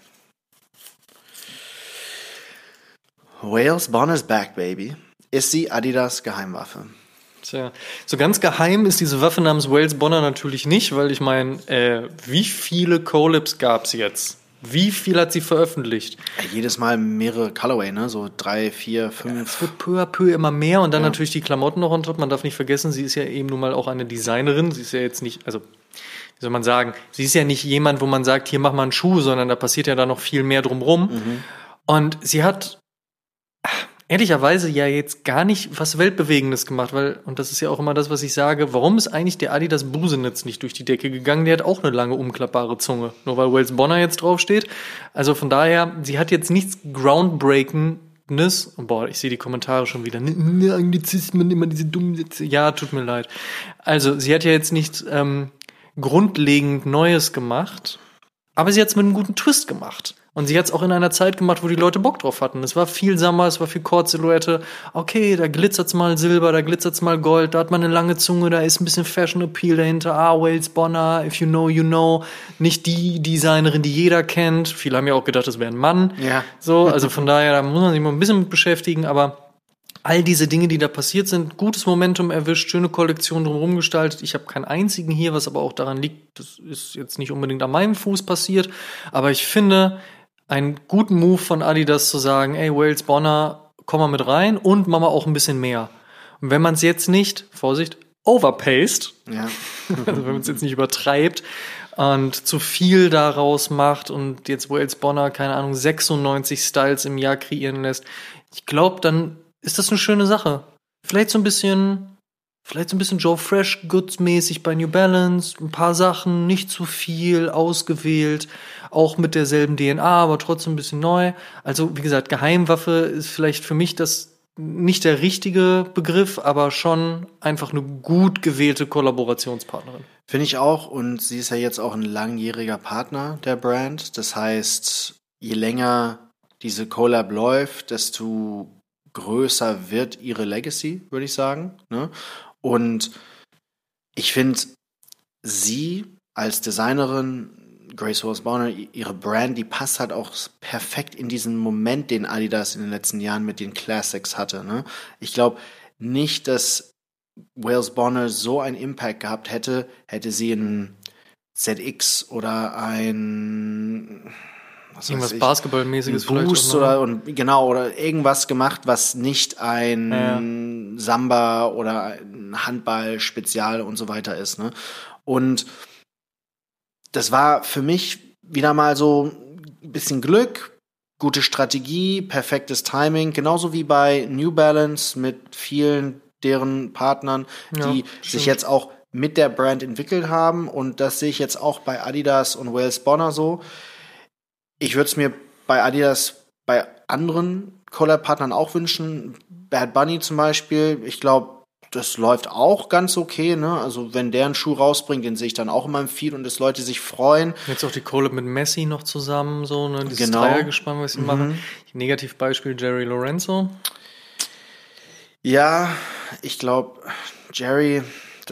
Wales Bonner's back, baby. Ist sie Adidas Geheimwaffe? Tja, so ganz geheim ist diese Waffe namens Wales Bonner natürlich nicht, weil ich meine, wie viele Collabs gab's jetzt? Wie viel hat sie veröffentlicht? Ja, jedes Mal mehrere Colorway, ne? So 3, 4, 5. Ja, es wird peu à peu immer mehr und dann natürlich die Klamotten noch on top. Man darf nicht vergessen, sie ist ja eben nun mal auch eine Designerin. Sie ist ja jetzt nicht, also wie soll man sagen, sie ist ja nicht jemand, wo man sagt, hier mach mal einen Schuh, sondern da passiert ja da noch viel mehr drumrum. Und sie hat ehrlicherweise ja jetzt gar nicht was Weltbewegendes gemacht, weil, und das ist ja auch immer das, was ich sage, warum ist eigentlich der Adidas Busenitz nicht durch die Decke gegangen? Der hat auch eine lange umklappbare Zunge, nur weil Wales Bonner jetzt draufsteht. Also von daher, sie hat jetzt nichts Groundbreakendes. Boah, ich sehe die Kommentare schon wieder. Anglizismen, immer diese dummen Sätze. Ja, tut mir leid. Also sie hat ja jetzt nichts grundlegend Neues gemacht, aber sie hat es mit einem guten Twist gemacht. Und sie hat es auch in einer Zeit gemacht, wo die Leute Bock drauf hatten. Es war viel Sommer, es war viel Kurzsilhouette. Okay, da glitzert's mal Silber, da glitzert's mal Gold, da hat man eine lange Zunge, da ist ein bisschen Fashion Appeal dahinter. Wales Bonner, if you know, you know. Nicht die Designerin, die jeder kennt. Viele haben ja auch gedacht, das wäre ein Mann. Ja. So, also von daher, da muss man sich mal ein bisschen mit beschäftigen, aber all diese Dinge, die da passiert sind, gutes Momentum erwischt, schöne Kollektion drumherum gestaltet. Ich habe keinen einzigen hier, was aber auch daran liegt, das ist jetzt nicht unbedingt an meinem Fuß passiert, aber ich finde einen guten Move von Adidas zu sagen, ey, Wales Bonner, komm mal mit rein und mach mal auch ein bisschen mehr. Und wenn man es jetzt nicht, Vorsicht, overpaced, also wenn man es jetzt nicht übertreibt und zu viel daraus macht und jetzt Wales Bonner, keine Ahnung, 96 Styles im Jahr kreieren lässt, ich glaube, dann ist das eine schöne Sache. Vielleicht so ein bisschen vielleicht so ein bisschen Joe Fresh Goods mäßig bei New Balance, ein paar Sachen, nicht zu viel, ausgewählt, auch mit derselben DNA, aber trotzdem ein bisschen neu. Also wie gesagt, Geheimwaffe ist vielleicht für mich das nicht der richtige Begriff, aber schon einfach eine gut gewählte Kollaborationspartnerin. Finde ich auch, und sie ist ja jetzt auch ein langjähriger Partner der Brand. Das heißt, je länger diese Collab läuft, desto größer wird ihre Legacy, würde ich sagen. Ne? Und ich finde, sie als Designerin, Grace Wales-Bonner, ihre Brand, die passt halt auch perfekt in diesen Moment, den Adidas in den letzten Jahren mit den Classics hatte. Ne? Ich glaube nicht, dass Wales-Bonner so einen Impact gehabt hätte sie ein ZX oder ein irgendwas Basketballmäßiges vielleicht Boost oder irgendwas gemacht, was nicht ein Samba oder ein Handball-Spezial und so weiter ist. Ne? Und das war für mich wieder mal so ein bisschen Glück, gute Strategie, perfektes Timing, genauso wie bei New Balance mit vielen deren Partnern, die sich jetzt auch mit der Brand entwickelt haben, und das sehe ich jetzt auch bei Adidas und Wales-Bonner so. Ich würde es mir bei Adidas bei anderen Collab-Partnern auch wünschen. Bad Bunny zum Beispiel, ich glaube, das läuft auch ganz okay, ne? Also wenn der einen Schuh rausbringt, den sehe ich dann auch in meinem Feed, und dass Leute sich freuen. Jetzt auch die Collab mit Messi noch zusammen, so, ne? Dieses Dreiergespann, was sie machen. Negativbeispiel Jerry Lorenzo. Ja, ich glaube, Jerry,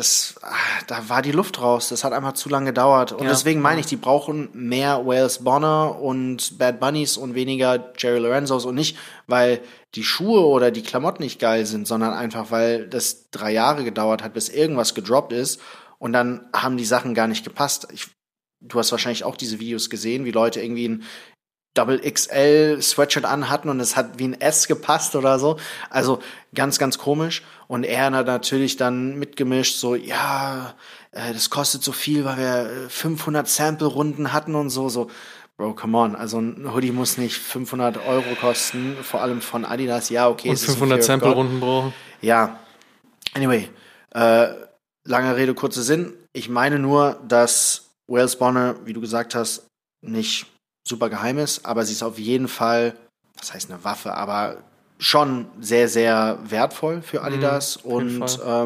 da war die Luft raus. Das hat einfach zu lange gedauert. Und deswegen meine ich, die brauchen mehr Wales-Bonner und Bad Bunnies und weniger Jerry Lorenzos, und nicht, weil die Schuhe oder die Klamotten nicht geil sind, sondern einfach, weil das 3 Jahre gedauert hat, bis irgendwas gedroppt ist, und dann haben die Sachen gar nicht gepasst. Du hast wahrscheinlich auch diese Videos gesehen, wie Leute irgendwie ein Double XL Sweatshirt anhatten und es hat wie ein S gepasst oder so. Also ganz, ganz komisch. Und er hat natürlich dann mitgemischt, so, das kostet so viel, weil wir 500 Sample-Runden hatten und so. Bro, come on. Also ein Hoodie muss nicht 500 € kosten, vor allem von Adidas. Ja, okay. Und 500 Sample-Runden brauchen. Ja. Anyway, lange Rede, kurzer Sinn. Ich meine nur, dass Wales-Bonner, wie du gesagt hast, nicht super geheim ist, aber sie ist auf jeden Fall, was heißt eine Waffe, aber schon sehr, sehr wertvoll für Adidas und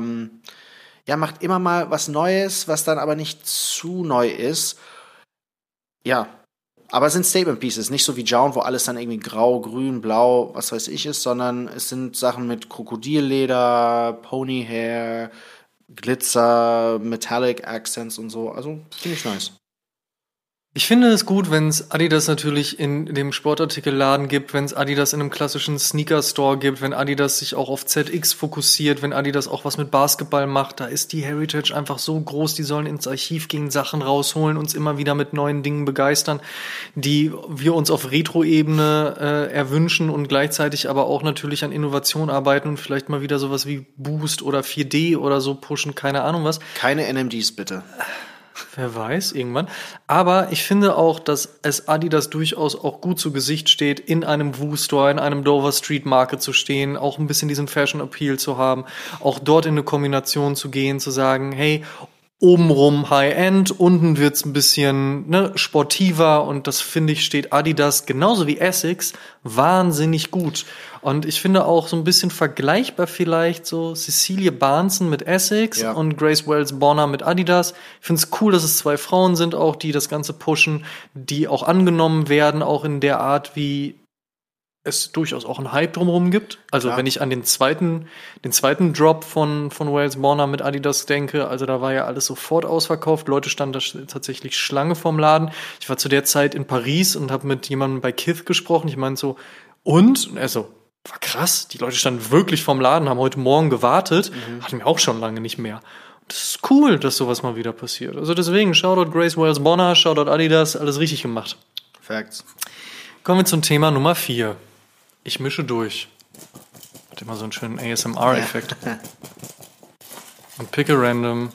macht immer mal was Neues, was dann aber nicht zu neu ist. Ja, aber es sind Statement Pieces, nicht so wie Jaun, wo alles dann irgendwie grau, grün, blau, was weiß ich ist, sondern es sind Sachen mit Krokodilleder, Ponyhair, Glitzer, Metallic Accents und so, also finde ich nice. Ich finde es gut, wenn es Adidas natürlich in dem Sportartikelladen gibt, wenn es Adidas in einem klassischen Sneaker-Store gibt, wenn Adidas sich auch auf ZX fokussiert, wenn Adidas auch was mit Basketball macht. Da ist die Heritage einfach so groß, die sollen ins Archiv gehen, Sachen rausholen, uns immer wieder mit neuen Dingen begeistern, die wir uns auf Retro-Ebene erwünschen und gleichzeitig aber auch natürlich an Innovation arbeiten und vielleicht mal wieder sowas wie Boost oder 4D oder so pushen, keine Ahnung was. Keine NMDs bitte. Wer weiß, irgendwann. Aber ich finde auch, dass es Adidas durchaus auch gut zu Gesicht steht, in einem Woo-Store, in einem Dover Street Market zu stehen, auch ein bisschen diesen Fashion-Appeal zu haben, auch dort in eine Kombination zu gehen, zu sagen, hey, obenrum High-End, unten wird's ein bisschen sportiver, und das, finde ich, steht Adidas genauso wie Essex wahnsinnig gut. Und ich finde auch so ein bisschen vergleichbar vielleicht so Cecilia Barnson mit Essex und Grace Wales-Bonner mit Adidas. Ich finde es cool, dass es 2 Frauen sind auch, die das Ganze pushen, die auch angenommen werden, auch in der Art, wie es durchaus auch einen Hype drumherum gibt. Also wenn ich an den zweiten Drop von Wales-Bonner mit Adidas denke, also da war ja alles sofort ausverkauft. Leute standen da tatsächlich Schlange vorm Laden. Ich war zu der Zeit in Paris und habe mit jemandem bei Kith gesprochen. Ich meinte so, und? Er so, war krass. Die Leute standen wirklich vorm Laden, haben heute Morgen gewartet. Hatten wir auch schon lange nicht mehr. Das ist cool, dass sowas mal wieder passiert. Also deswegen, Shoutout Grace Wales-Bonner, Shoutout Adidas, alles richtig gemacht. Facts. Kommen wir zum Thema Nummer 4. Ich mische durch. Hat immer so einen schönen ASMR-Effekt. Und picke random.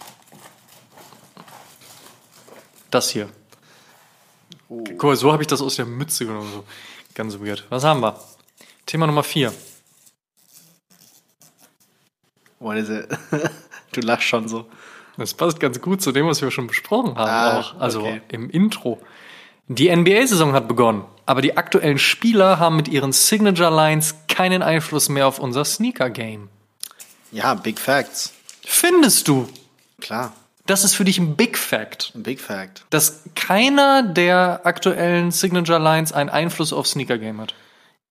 Das hier. Cool, so habe ich das aus der Mütze genommen. So. Ganz weird. Was haben wir? Thema Nummer 4. What is it? Du lachst schon so. Das passt ganz gut zu dem, was wir schon besprochen haben, auch. Also okay. im Intro. Die NBA-Saison hat begonnen, aber die aktuellen Spieler haben mit ihren Signature-Lines keinen Einfluss mehr auf unser Sneaker-Game. Ja, Big Facts. Findest du? Klar, Das ist für dich ein Big Fact, ein Big Fact. dass keiner der aktuellen Signature-Lines einen Einfluss auf Sneaker-Game hat.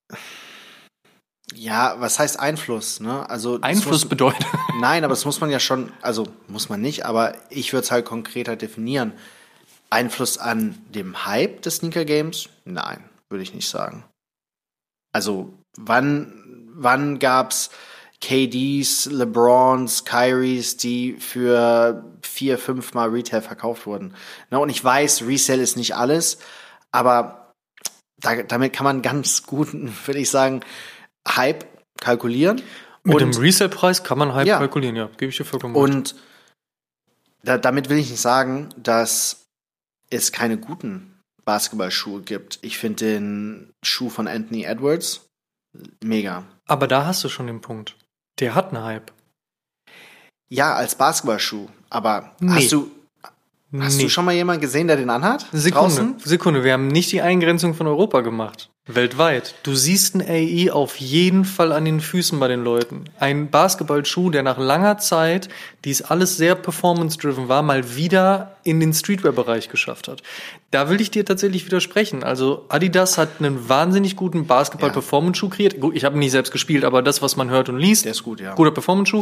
Ja, was heißt Einfluss? Ne? Also das Einfluss bedeutet. Nein, aber das muss man ja schon, also muss man nicht, aber ich würde es halt konkreter definieren. Einfluss an dem Hype des Sneaker Games? Nein, würde ich nicht sagen. Also wann gab's KDs, LeBrons, Kyries, die für 4-5 Mal Retail verkauft wurden? Na, und ich weiß, Resale ist nicht alles, aber damit kann man ganz gut, würde ich sagen, Hype kalkulieren. Mit dem Resale-Preis kann man Hype kalkulieren, ja, gebe ich dir vollkommen recht. Und damit will ich nicht sagen, dass es keine guten Basketballschuhe gibt. Ich finde den Schuh von Anthony Edwards mega. Aber da hast du schon den Punkt. Der hat einen Hype. Ja, als Basketballschuh. Aber Nee. hast du schon mal jemanden gesehen, der den anhat? Draußen? Sekunde, wir haben nicht die Eingrenzung von Europa gemacht. Weltweit. Du siehst einen AE auf jeden Fall an den Füßen bei den Leuten. Ein Basketballschuh, der nach langer Zeit, dies alles sehr performance-driven war, mal wieder in den Streetwear-Bereich geschafft hat. Da will ich dir tatsächlich widersprechen. Also Adidas hat einen wahnsinnig guten Basketball-Performance-Schuh kreiert. Gut, ich habe ihn nicht selbst gespielt, aber das, was man hört und liest, Der ist gut, ja. guter Performance-Schuh.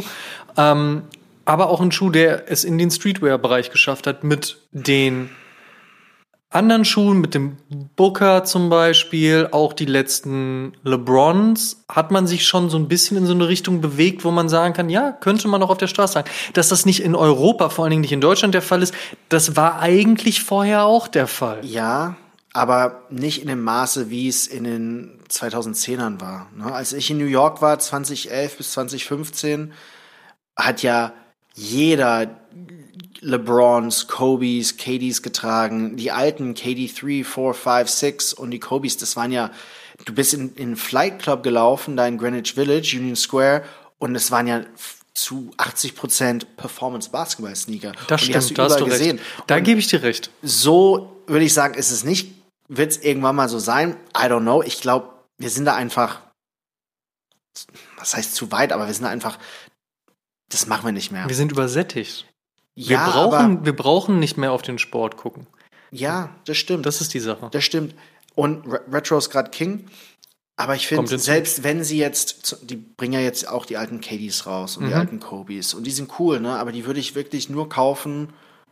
Aber auch ein Schuh, der es in den Streetwear-Bereich geschafft hat, mit den anderen Schuhen, mit dem Booker zum Beispiel, auch die letzten LeBrons, hat man sich schon so ein bisschen in so eine Richtung bewegt, wo man sagen kann, ja, könnte man auch auf der Straße sagen. Dass das nicht in Europa, vor allen Dingen nicht in Deutschland der Fall ist, das war eigentlich vorher auch der Fall. Ja, aber nicht in dem Maße, wie es in den 2010ern war. Ne? Als ich in New York war, 2011 bis 2015, hat ja jeder LeBrons, Kobes, KDs getragen. Die alten KD 3, 4, 5, 6 und die Kobes, das waren ja, du bist in Flight Club gelaufen, da in Greenwich Village, Union Square, und es waren ja zu 80% Performance-Basketball-Sneaker. Das und die stimmt, da hast du recht. Da gebe ich dir recht. So würde ich sagen, ist es nicht, wird es irgendwann mal so sein? I don't know. Ich glaube, wir sind da einfach, was heißt zu weit, aber wir sind da einfach, das machen wir nicht mehr. Wir sind übersättigt. Ja, wir brauchen nicht mehr auf den Sport gucken. Ja, das stimmt. Das ist die Sache. Das stimmt. Und Retro ist gerade King. Aber ich finde, selbst wenn sie jetzt, die bringen ja jetzt auch die alten KDs raus und die alten Kobes. Und die sind cool, ne? Aber die würde ich wirklich nur kaufen,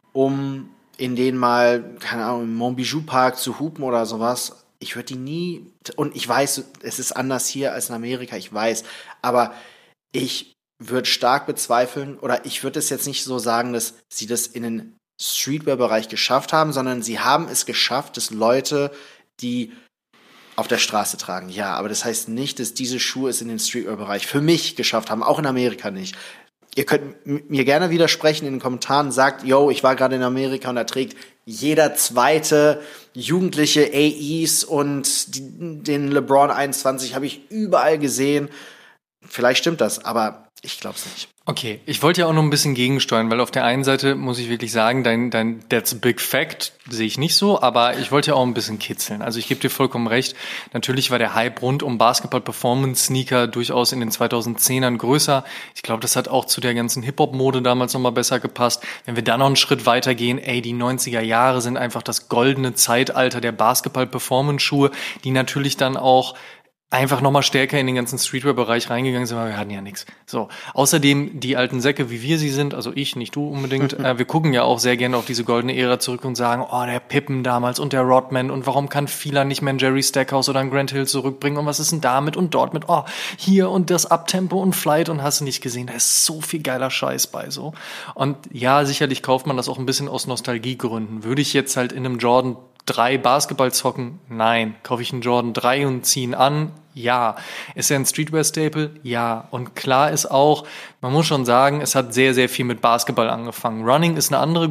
um in denen mal, keine Ahnung, im Montbijou Park zu hupen oder sowas. Ich würde die nie, und ich weiß, es ist anders hier als in Amerika, ich weiß. Aber ich würde stark bezweifeln, oder ich würde es jetzt nicht so sagen, dass sie das in den Streetwear-Bereich geschafft haben, sondern sie haben es geschafft, dass Leute, die auf der Straße tragen, ja, aber das heißt nicht, dass diese Schuhe es in den Streetwear-Bereich für mich geschafft haben, auch in Amerika nicht. Ihr könnt mir gerne widersprechen in den Kommentaren, sagt, yo, ich war gerade in Amerika und da trägt jeder zweite jugendliche AEs und den LeBron 21 habe ich überall gesehen. Vielleicht stimmt das, aber ich glaube es nicht. Okay, ich wollte ja auch noch ein bisschen gegensteuern, weil auf der einen Seite muss ich wirklich sagen, dein That's a Big Fact sehe ich nicht so, aber ich wollte ja auch ein bisschen kitzeln. Also ich gebe dir vollkommen recht. Natürlich war der Hype rund um Basketball-Performance-Sneaker durchaus in den 2010ern größer. Ich glaube, das hat auch zu der ganzen Hip-Hop-Mode damals nochmal besser gepasst. Wenn wir da noch einen Schritt weiter gehen, die 90er Jahre sind einfach das goldene Zeitalter der Basketball-Performance-Schuhe, die natürlich dann auch einfach nochmal stärker in den ganzen Streetwear-Bereich reingegangen sind, weil wir hatten ja nichts. So. Außerdem, die alten Säcke, wie wir sie sind, also ich, nicht du unbedingt, wir gucken ja auch sehr gerne auf diese goldene Ära zurück und sagen, oh, der Pippen damals und der Rodman und warum kann Fila nicht mehr einen Jerry Stackhouse oder einen Grant Hill zurückbringen und was ist denn damit und dort mit, oh, hier und das Uptempo und Flight und hast du nicht gesehen, da ist so viel geiler Scheiß bei, so. Und ja, sicherlich kauft man das auch ein bisschen aus Nostalgiegründen. Würde ich jetzt halt in einem Jordan 3 Basketball zocken? Nein. Kaufe ich einen Jordan 3 und ziehe ihn an? Ja. Ist er ein Streetwear-Staple? Ja. Und klar ist auch, man muss schon sagen, es hat sehr, sehr viel mit Basketball angefangen. Running ist ein anderer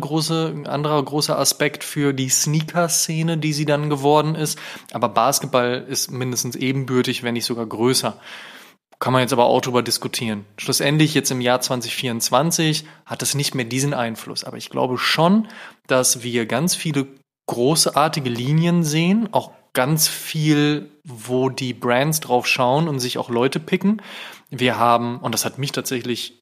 großer Aspekt für die Sneaker-Szene, die sie dann geworden ist. Aber Basketball ist mindestens ebenbürtig, wenn nicht sogar größer. kann man jetzt aber auch drüber diskutieren. Schlussendlich jetzt im Jahr 2024 hat es nicht mehr diesen Einfluss. Aber ich glaube schon, dass wir ganz viele großartige Linien sehen, auch ganz viel, wo die Brands drauf schauen und sich auch Leute picken. Wir haben, und das hat mich tatsächlich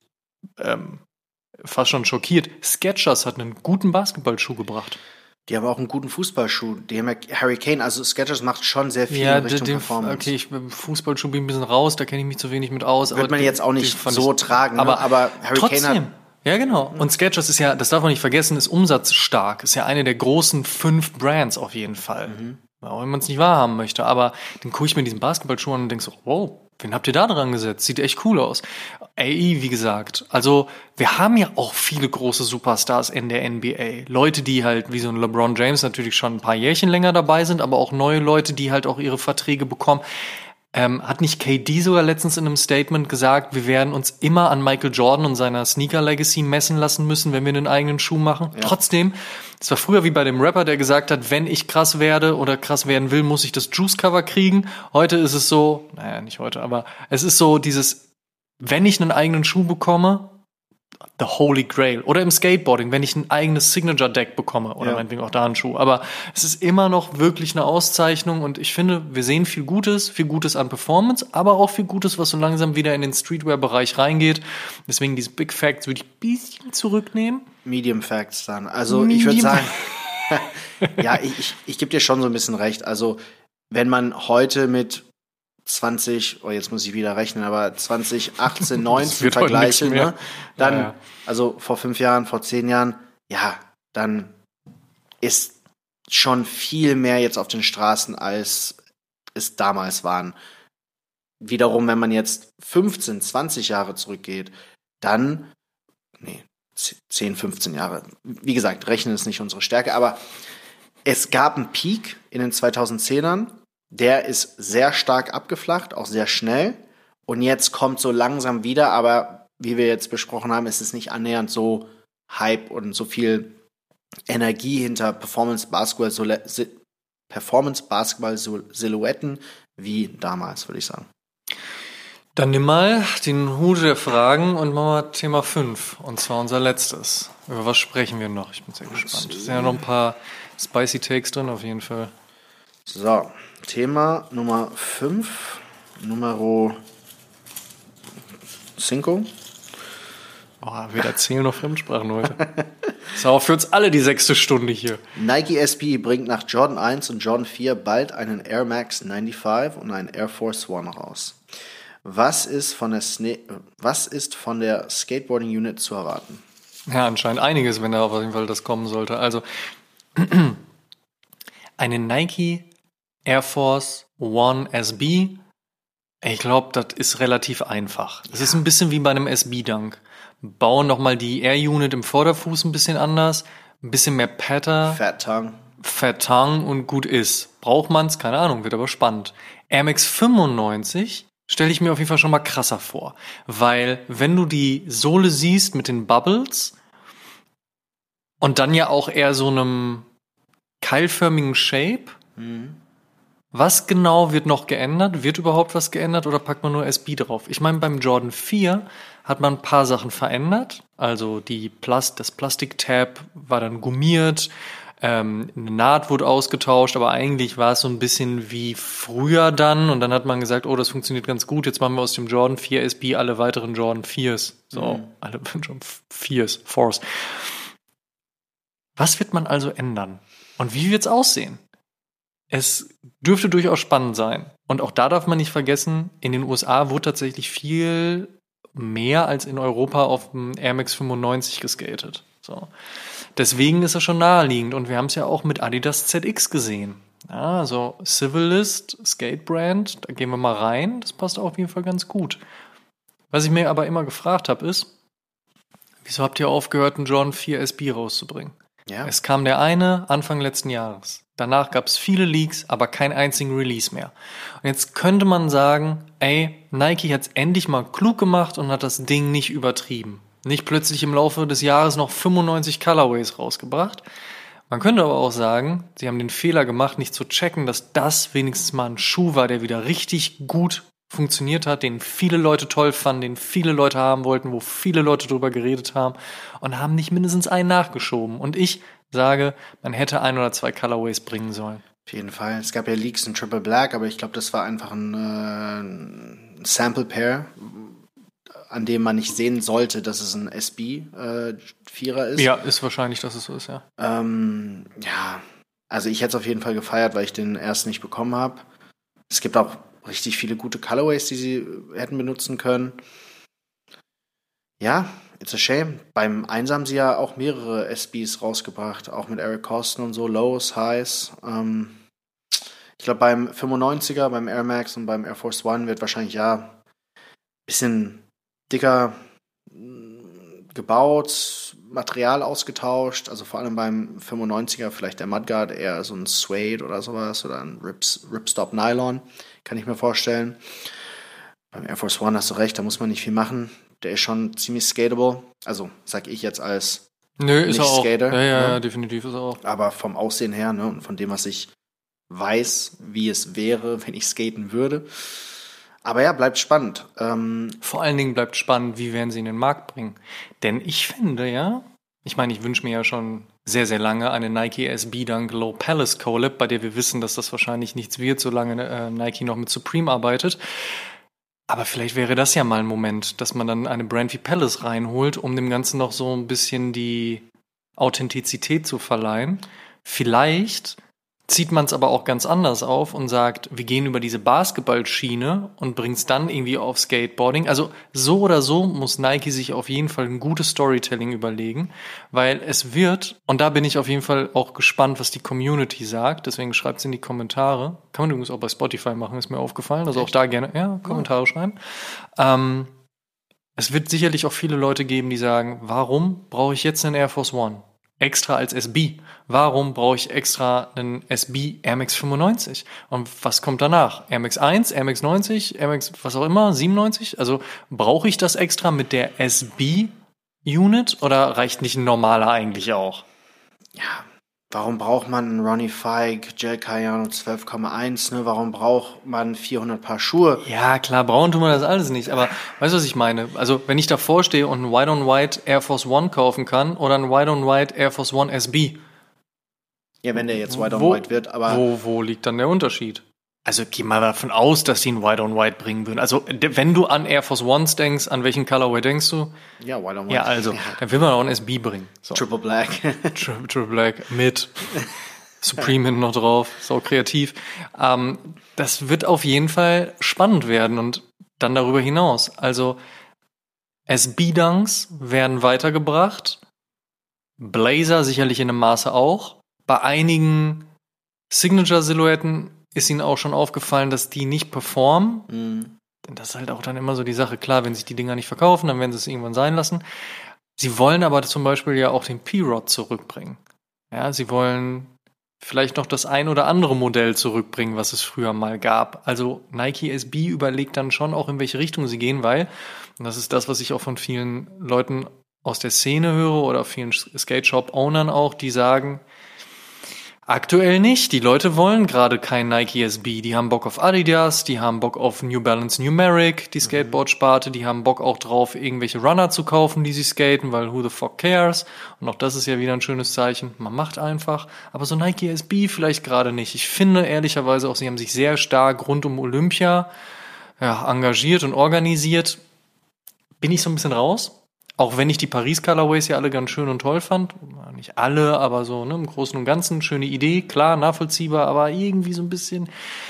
fast schon schockiert, Skechers hat einen guten Basketballschuh gebracht. Die haben auch einen guten Fußballschuh. Die haben ja Harry Kane, also Skechers macht schon sehr viel in Richtung Performance. Okay, Fußballschuh bin ich ein bisschen raus, da kenne ich mich zu wenig mit aus. Wird man jetzt auch nicht so tragen, aber Harry trotzdem, Kane hat... Ja, genau. Und Skechers ist ja, das darf man nicht vergessen, ist umsatzstark. Ist ja eine der großen 5 Brands auf jeden Fall. Auch wenn man es nicht wahrhaben möchte. Aber dann gucke ich mir diesen Basketballschuh an und denke so, wow, wen habt ihr da dran gesetzt? Sieht echt cool aus. AI, wie gesagt. Also, wir haben ja auch viele große Superstars in der NBA. Leute, die halt, wie so ein LeBron James, natürlich schon ein paar Jährchen länger dabei sind, aber auch neue Leute, die halt auch ihre Verträge bekommen. Hat nicht KD sogar letztens in einem Statement gesagt, wir werden uns immer an Michael Jordan und seiner Sneaker-Legacy messen lassen müssen, wenn wir einen eigenen Schuh machen? Ja. Trotzdem, es war früher wie bei dem Rapper, der gesagt hat, wenn ich krass werde oder krass werden will, muss ich das Juice-Cover kriegen. Heute ist es so, naja, nicht heute, aber es ist so dieses, wenn ich einen eigenen Schuh bekomme, the Holy Grail. Oder im Skateboarding, wenn ich ein eigenes Signature-Deck bekomme. Oder meinetwegen auch da einen Schuh. Aber es ist immer noch wirklich eine Auszeichnung. Und ich finde, wir sehen viel Gutes an Performance, aber auch viel Gutes, was so langsam wieder in den Streetwear-Bereich reingeht. Deswegen diese Big Facts würde ich ein bisschen zurücknehmen. Medium Facts dann. Also ich würde sagen, ja, ich gebe dir schon so ein bisschen recht. Also wenn man heute mit jetzt muss ich wieder rechnen, aber 2018, 19 Vergleiche, ne? Dann, also vor 5 Jahren, vor 10 Jahren, ja, dann ist schon viel mehr jetzt auf den Straßen, als es damals waren. Wiederum, wenn man jetzt 15, 20 Jahre zurückgeht, dann, 10, 15 Jahre. Wie gesagt, Rechnen ist nicht unsere Stärke, aber es gab einen Peak in den 2010ern, der ist sehr stark abgeflacht, auch sehr schnell. Und jetzt kommt so langsam wieder, aber wie wir jetzt besprochen haben, ist es nicht annähernd so Hype und so viel Energie hinter Performance-Basketball-Silhouetten wie damals, würde ich sagen. Dann nimm mal den Hut der Fragen und machen wir Thema 5. Und zwar unser letztes. Über was sprechen wir noch? Ich bin sehr gespannt. Es sind ja noch ein paar spicy Takes drin, auf jeden Fall. So, Thema Nummer 5, Numero 5. Weder erzählen noch Fremdsprachen heute. Das ist auch für uns alle die 6. Stunde hier. Nike SB bringt nach Jordan 1 und Jordan 4 bald einen Air Max 95 und einen Air Force One raus. Was ist von der Skateboarding Unit zu erwarten? Ja, anscheinend einiges, wenn da auf jeden Fall das kommen sollte. Also eine Nike Air Force One SB, ich glaube, das ist relativ einfach. Es ist ein bisschen wie bei einem SB-Dunk. Bauen nochmal die Air-Unit im Vorderfuß ein bisschen anders, ein bisschen mehr Patter. Fat Tongue und gut ist. Braucht man's? Keine Ahnung, wird aber spannend. Air Max 95 stelle ich mir auf jeden Fall schon mal krasser vor. Weil, wenn du die Sohle siehst mit den Bubbles und dann ja auch eher so einem keilförmigen Shape, was genau wird noch geändert? Wird überhaupt was geändert oder packt man nur SB drauf? Ich meine, beim Jordan 4 hat man ein paar Sachen verändert. Also das Plastiktab war dann gummiert, eine Naht wurde ausgetauscht, aber eigentlich war es so ein bisschen wie früher dann. Und dann hat man gesagt, oh, das funktioniert ganz gut. Jetzt machen wir aus dem Jordan 4 SB alle weiteren Jordan 4s. Alle Jordan 4s, Force. Was wird man also ändern? Und wie wird's aussehen? Es dürfte durchaus spannend sein. Und auch da darf man nicht vergessen, in den USA wurde tatsächlich viel mehr als in Europa auf dem Air Max 95 geskatet. So. Deswegen ist es schon naheliegend. Und wir haben es ja auch mit Adidas ZX gesehen. Ja, also Civilist, Skatebrand, da gehen wir mal rein. Das passt auf jeden Fall ganz gut. Was ich mir aber immer gefragt habe, ist, wieso habt ihr aufgehört, einen Jordan 4 SB rauszubringen? Ja. Es kam der eine Anfang letzten Jahres. Danach gab es viele Leaks, aber keinen einzigen Release mehr. Und jetzt könnte man sagen, Nike hat es endlich mal klug gemacht und hat das Ding nicht übertrieben. Nicht plötzlich im Laufe des Jahres noch 95 Colorways rausgebracht. Man könnte aber auch sagen, sie haben den Fehler gemacht, nicht zu checken, dass das wenigstens mal ein Schuh war, der wieder richtig gut funktioniert hat, den viele Leute toll fanden, den viele Leute haben wollten, wo viele Leute drüber geredet haben und haben nicht mindestens einen nachgeschoben. Und ich sage, man hätte 1 oder 2 Colorways bringen sollen. Auf jeden Fall. Es gab ja Leaks in Triple Black, aber ich glaube, das war einfach ein Sample Pair, an dem man nicht sehen sollte, dass es ein SB-Vierer ist. Ja, ist wahrscheinlich, dass es so ist, ja. Ja, also ich hätte es auf jeden Fall gefeiert, weil ich den ersten nicht bekommen habe. Es gibt auch richtig viele gute Colorways, die sie hätten benutzen können. Ja, it's a shame. Beim 1 haben sie ja auch mehrere SBs rausgebracht, auch mit Eric Coston und so, Lows, Highs. Ich glaube, beim 95er, beim Air Max und beim Air Force One wird wahrscheinlich ein bisschen dicker gebaut, Material ausgetauscht, also vor allem beim 95er vielleicht der Mudguard eher so ein Suede oder sowas oder ein Ripstop Nylon, kann ich mir vorstellen. Beim Air Force One hast du recht, da muss man nicht viel machen. Der ist schon ziemlich skatable, also sag ich jetzt als Nicht-Skater. Ja, definitiv ist er auch. Aber vom Aussehen her, ne, und von dem, was ich weiß, wie es wäre, wenn ich skaten würde. Aber ja, bleibt spannend. Vor allen Dingen bleibt spannend, wie werden sie in den Markt bringen. Denn ich finde, ich meine, ich wünsche mir ja schon sehr, sehr lange eine Nike SB Dunk Low Palace Collab, bei der wir wissen, dass das wahrscheinlich nichts wird, solange Nike noch mit Supreme arbeitet. Aber vielleicht wäre das ja mal ein Moment, dass man dann eine Brand wie Palace reinholt, um dem Ganzen noch so ein bisschen die Authentizität zu verleihen. Vielleicht zieht man es aber auch ganz anders auf und sagt, wir gehen über diese Basketballschiene und bringen es dann irgendwie auf Skateboarding. Also so oder so muss Nike sich auf jeden Fall ein gutes Storytelling überlegen, weil es wird, und da bin ich auf jeden Fall auch gespannt, was die Community sagt, deswegen schreibt es in die Kommentare. Kann man übrigens auch bei Spotify machen, ist mir aufgefallen, also auch da gerne Kommentare schreiben. Es wird sicherlich auch viele Leute geben, die sagen, warum brauche ich jetzt einen Air Force One? Extra als SB. Warum brauche ich extra einen SB Air Max 95? Und was kommt danach? Air Max 1, Air Max 90, Air Max was auch immer, 97? Also brauche ich das extra mit der SB Unit oder reicht nicht ein normaler eigentlich auch? Ja, warum braucht man einen Ronnie Fike Gel Cayano 12,1? Ne? Warum braucht man 400 Paar Schuhe? Ja, klar, brauchen tun wir das alles nicht. Aber weißt du, was ich meine? Also, wenn ich davor stehe und einen White-on-White Air Force One kaufen kann oder einen White-on-White Air Force One SB. Ja, wenn der jetzt White-on-White wird, aber... Wo liegt dann der Unterschied? Also, geh mal davon aus, dass die einen White-on-White bringen würden. Also, wenn du an Air Force Ones denkst, an welchen Colorway denkst du? Ja, White-on-White. Ja, also, dann will man auch einen SB bringen. So. Triple Black. Triple Black mit Supreme hinten noch drauf. So kreativ. Das wird auf jeden Fall spannend werden und dann darüber hinaus. Also, SB-Dunks werden weitergebracht. Blazer sicherlich in einem Maße auch. Bei einigen Signature-Silhouetten ist ihnen auch schon aufgefallen, dass die nicht performen. Denn das ist halt auch dann immer so die Sache. Klar, wenn sich die Dinger nicht verkaufen, dann werden sie es irgendwann sein lassen. Sie wollen aber zum Beispiel ja auch den P-Rod zurückbringen. Ja, sie wollen vielleicht noch das ein oder andere Modell zurückbringen, was es früher mal gab. Also Nike SB überlegt dann schon auch, in welche Richtung sie gehen, weil, und das ist das, was ich auch von vielen Leuten aus der Szene höre oder vielen Skate-Shop-Ownern auch, die sagen, aktuell nicht. Die Leute wollen gerade kein Nike SB. Die haben Bock auf Adidas, die haben Bock auf New Balance Numeric, die Skateboard-Sparte, die haben Bock auch drauf, irgendwelche Runner zu kaufen, die sie skaten, weil who the fuck cares? Und auch das ist ja wieder ein schönes Zeichen. Man macht einfach. Aber so Nike SB vielleicht gerade nicht. Ich finde ehrlicherweise auch, sie haben sich sehr stark rund um Olympia engagiert und organisiert. Bin ich so ein bisschen raus. Auch wenn ich die Paris-Colorways ja alle ganz schön und toll fand. Nicht alle, aber so im Großen und Ganzen. Schöne Idee, klar, nachvollziehbar, aber irgendwie so ein bisschen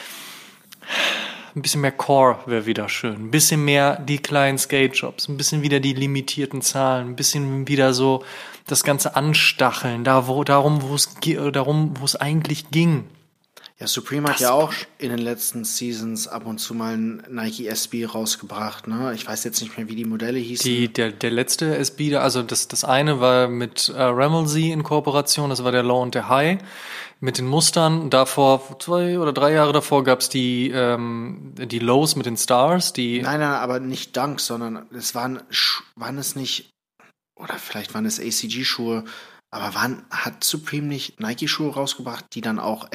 mehr Core wäre wieder schön. Ein bisschen mehr die kleinen Skate-Shops, ein bisschen wieder die limitierten Zahlen, ein bisschen wieder so das Ganze anstacheln, darum, wo es eigentlich ging. Ja, Supreme hat ja auch in den letzten Seasons ab und zu mal ein Nike SB rausgebracht, ne? Ich weiß jetzt nicht mehr, wie die Modelle hießen. Der letzte SB, also das eine war mit Rammelsy in Kooperation, das war der Low und der High mit den Mustern. Davor, 2 oder 3 Jahre davor, gab's die Lows mit den Stars. Nein, aber nicht Dunks, sondern es waren es nicht, oder vielleicht waren es ACG-Schuhe, aber hat Supreme nicht Nike-Schuhe rausgebracht, die dann auch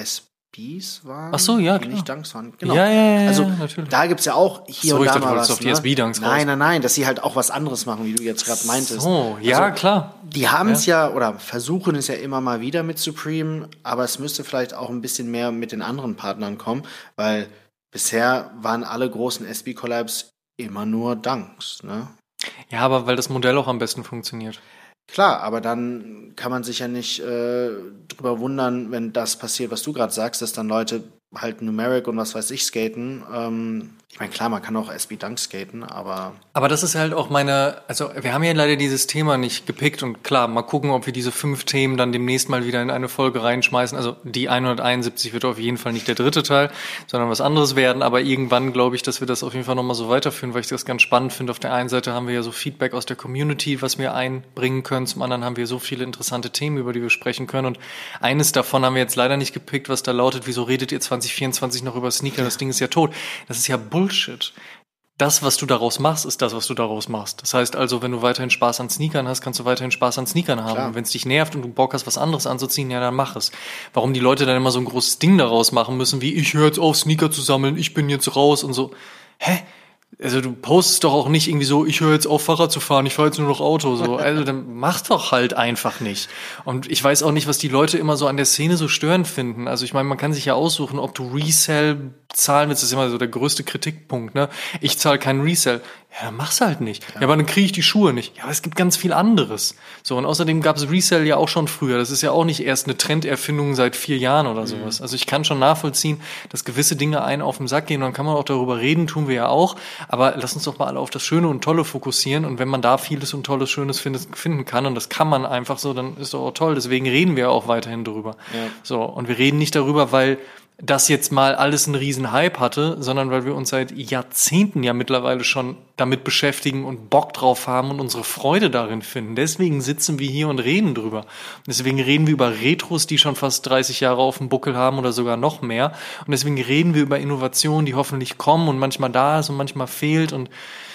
SBs waren. Ach so, ja, die klar. nicht Dunks waren. Genau. Ja, also natürlich. da gibt's ja auch hier und da mal was. Auf die SB-Dunks raus. Nein, dass sie halt auch was anderes machen, wie du jetzt gerade meintest. So, ja, also, klar. Die haben es ja, oder versuchen es ja immer mal wieder mit Supreme, aber es müsste vielleicht auch ein bisschen mehr mit den anderen Partnern kommen, weil bisher waren alle großen SB-Collabs immer nur Dunks, ne? Ja, aber weil das Modell auch am besten funktioniert. Klar, aber dann kann man sich ja nicht drüber wundern, wenn das passiert, was du gerade sagst, dass dann Leute halt Numeric und was weiß ich skaten. Ich meine, klar, man kann auch SB Dunk skaten, aber... Aber das ist halt auch also wir haben ja leider dieses Thema nicht gepickt und klar, mal gucken, ob wir diese 5 Themen dann demnächst mal wieder in eine Folge reinschmeißen. Also die 171 wird auf jeden Fall nicht der 3. Teil, sondern was anderes werden, aber irgendwann glaube ich, dass wir das auf jeden Fall nochmal so weiterführen, weil ich das ganz spannend finde. Auf der einen Seite haben wir ja so Feedback aus der Community, was wir einbringen können, zum anderen haben wir so viele interessante Themen, über die wir sprechen können und eines davon haben wir jetzt leider nicht gepickt, was da lautet, wieso redet ihr 2024 noch über Sneaker, das Ding ist ja tot. Das ist ja Bullshit. Das, was du daraus machst, ist das, was du daraus machst. Das heißt also, wenn du weiterhin Spaß an Sneakern hast, kannst du weiterhin Spaß an Sneakern haben. Und wenn es dich nervt und du Bock hast, was anderes anzuziehen, ja, dann mach es. Warum die Leute dann immer so ein großes Ding daraus machen müssen, wie ich höre jetzt auf, Sneaker zu sammeln, ich bin jetzt raus und so. Hä? Also du postest doch auch nicht irgendwie so, ich höre jetzt auf, Fahrrad zu fahren, ich fahre jetzt nur noch Auto. So. Also dann mach doch halt einfach nicht. Und ich weiß auch nicht, was die Leute immer so an der Szene so störend finden. Also ich meine, man kann sich ja aussuchen, ob du Resell zahlen willst. Das ist immer so der größte Kritikpunkt, ne? Ich zahle keinen Resell. Ja, dann mach's halt nicht. Ja, aber dann kriege ich die Schuhe nicht. Ja, aber es gibt ganz viel anderes. So, und außerdem gab's Resell ja auch schon früher. Das ist ja auch nicht erst eine Trenderfindung seit 4 Jahren oder sowas. Also ich kann schon nachvollziehen, dass gewisse Dinge einen auf den Sack gehen. Und dann kann man auch darüber reden, tun wir ja auch. Aber lass uns doch mal alle auf das Schöne und Tolle fokussieren. Und wenn man da vieles und Tolles, Schönes finden kann, und das kann man einfach so, dann ist doch auch toll. Deswegen reden wir auch weiterhin darüber. Ja. So, und wir reden nicht darüber, weil das jetzt mal alles einen riesen Hype hatte, sondern weil wir uns seit Jahrzehnten ja mittlerweile schon damit beschäftigen und Bock drauf haben und unsere Freude darin finden. Deswegen sitzen wir hier und reden drüber. Deswegen reden wir über Retros, die schon fast 30 Jahre auf dem Buckel haben oder sogar noch mehr. Und deswegen reden wir über Innovationen, die hoffentlich kommen und manchmal da ist und manchmal fehlt und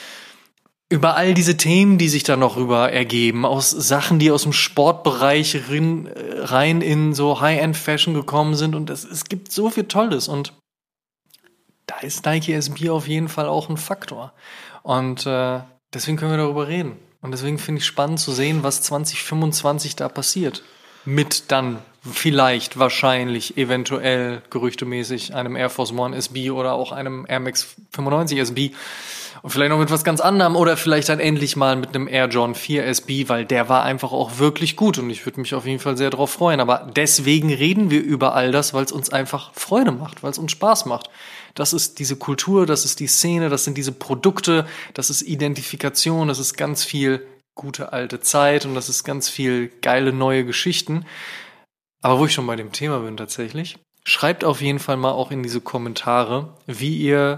über all diese Themen, die sich da noch rüber ergeben, aus Sachen, die aus dem Sportbereich rein in so High-End-Fashion gekommen sind. Und es gibt so viel Tolles. Und da ist Nike SB auf jeden Fall auch ein Faktor. Und deswegen können wir darüber reden. Und deswegen finde ich spannend zu sehen, was 2025 da passiert. Mit dann vielleicht, wahrscheinlich, eventuell, gerüchtemäßig, einem Air Force One SB oder auch einem Air Max 95 SB. Und vielleicht noch mit was ganz anderem oder vielleicht dann endlich mal mit einem Air Jordan 4 SB, weil der war einfach auch wirklich gut und ich würde mich auf jeden Fall sehr drauf freuen. Aber deswegen reden wir über all das, weil es uns einfach Freude macht, weil es uns Spaß macht. Das ist diese Kultur, das ist die Szene, das sind diese Produkte, das ist Identifikation, das ist ganz viel gute alte Zeit und das ist ganz viel geile neue Geschichten. Aber wo ich schon bei dem Thema bin tatsächlich, schreibt auf jeden Fall mal auch in diese Kommentare, wie ihr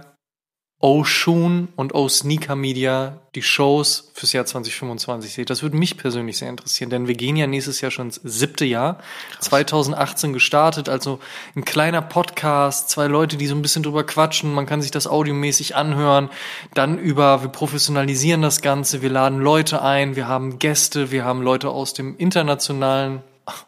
O-Shoon und O-Sneaker Media die Shows fürs Jahr 2025 seht. Das würde mich persönlich sehr interessieren, denn wir gehen ja nächstes Jahr schon ins 7. Jahr. Krass. 2018 gestartet, also ein kleiner Podcast, 2 Leute, die so ein bisschen drüber quatschen, man kann sich das audiomäßig anhören, dann wir professionalisieren das Ganze, wir laden Leute ein, wir haben Gäste, wir haben Leute aus dem internationalen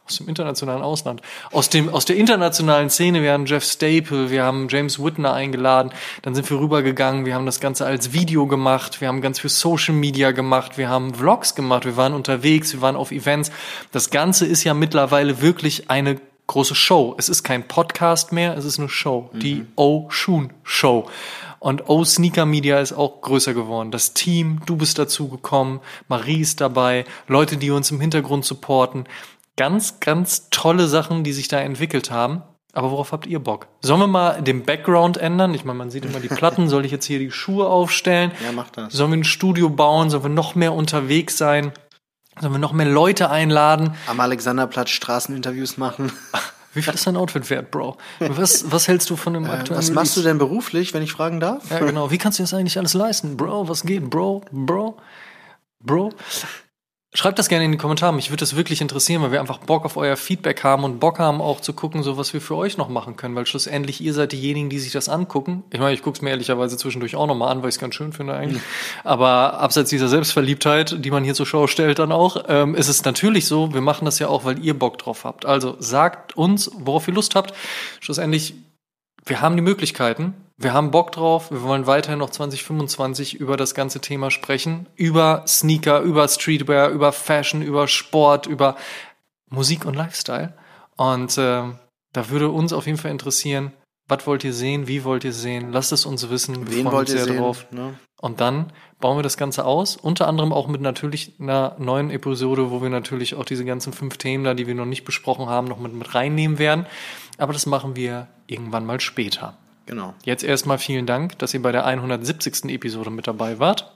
Ausland, aus der internationalen Szene. Wir haben Jeff Staple, wir haben James Whitner eingeladen, dann sind wir rübergegangen, wir haben das Ganze als Video gemacht, wir haben ganz viel Social Media gemacht, wir haben Vlogs gemacht, wir waren unterwegs, wir waren auf Events. Das Ganze ist ja mittlerweile wirklich eine große Show. Es ist kein Podcast mehr, es ist eine Show, die O-Shoon Show. Und O-Sneaker Media ist auch größer geworden. Das Team, du bist dazu gekommen, Marie ist dabei, Leute, die uns im Hintergrund supporten. Ganz, ganz tolle Sachen, die sich da entwickelt haben. Aber worauf habt ihr Bock? Sollen wir mal den Background ändern? Ich meine, man sieht immer die Platten. Soll ich jetzt hier die Schuhe aufstellen? Ja, mach das. Sollen wir ein Studio bauen? Sollen wir noch mehr unterwegs sein? Sollen wir noch mehr Leute einladen? Am Alexanderplatz Straßeninterviews machen? Wie viel ist dein Outfit wert, Bro? Was hältst du von dem aktuellen Was machst du denn beruflich, wenn ich fragen darf? Ja, genau. Wie kannst du das eigentlich alles leisten? Bro, was geht? Bro? Schreibt das gerne in die Kommentare. Mich würde das wirklich interessieren, weil wir einfach Bock auf euer Feedback haben und Bock haben auch zu gucken, so was wir für euch noch machen können, weil schlussendlich ihr seid diejenigen, die sich das angucken. Ich meine, ich gucke es mir ehrlicherweise zwischendurch auch nochmal an, weil ich es ganz schön finde eigentlich. Aber abseits dieser Selbstverliebtheit, die man hier zur Schau stellt dann auch, ist es natürlich so, wir machen das ja auch, weil ihr Bock drauf habt. Also sagt uns, worauf ihr Lust habt. Schlussendlich, wir haben die Möglichkeiten. Wir haben Bock drauf, wir wollen weiterhin noch 2025 über das ganze Thema sprechen, über Sneaker, über Streetwear, über Fashion, über Sport, über Musik und Lifestyle. Und da würde uns auf jeden Fall interessieren, was wollt ihr sehen, wie wollt ihr sehen, lasst es uns wissen, wen wollt ihr sehen, drauf. Ne? Und dann bauen wir das Ganze aus, unter anderem auch mit natürlich einer neuen Episode, wo wir natürlich auch diese ganzen 5 Themen da, die wir noch nicht besprochen haben, noch mit reinnehmen werden. Aber das machen wir irgendwann mal später. Genau. Jetzt erstmal vielen Dank, dass ihr bei der 170. Episode mit dabei wart.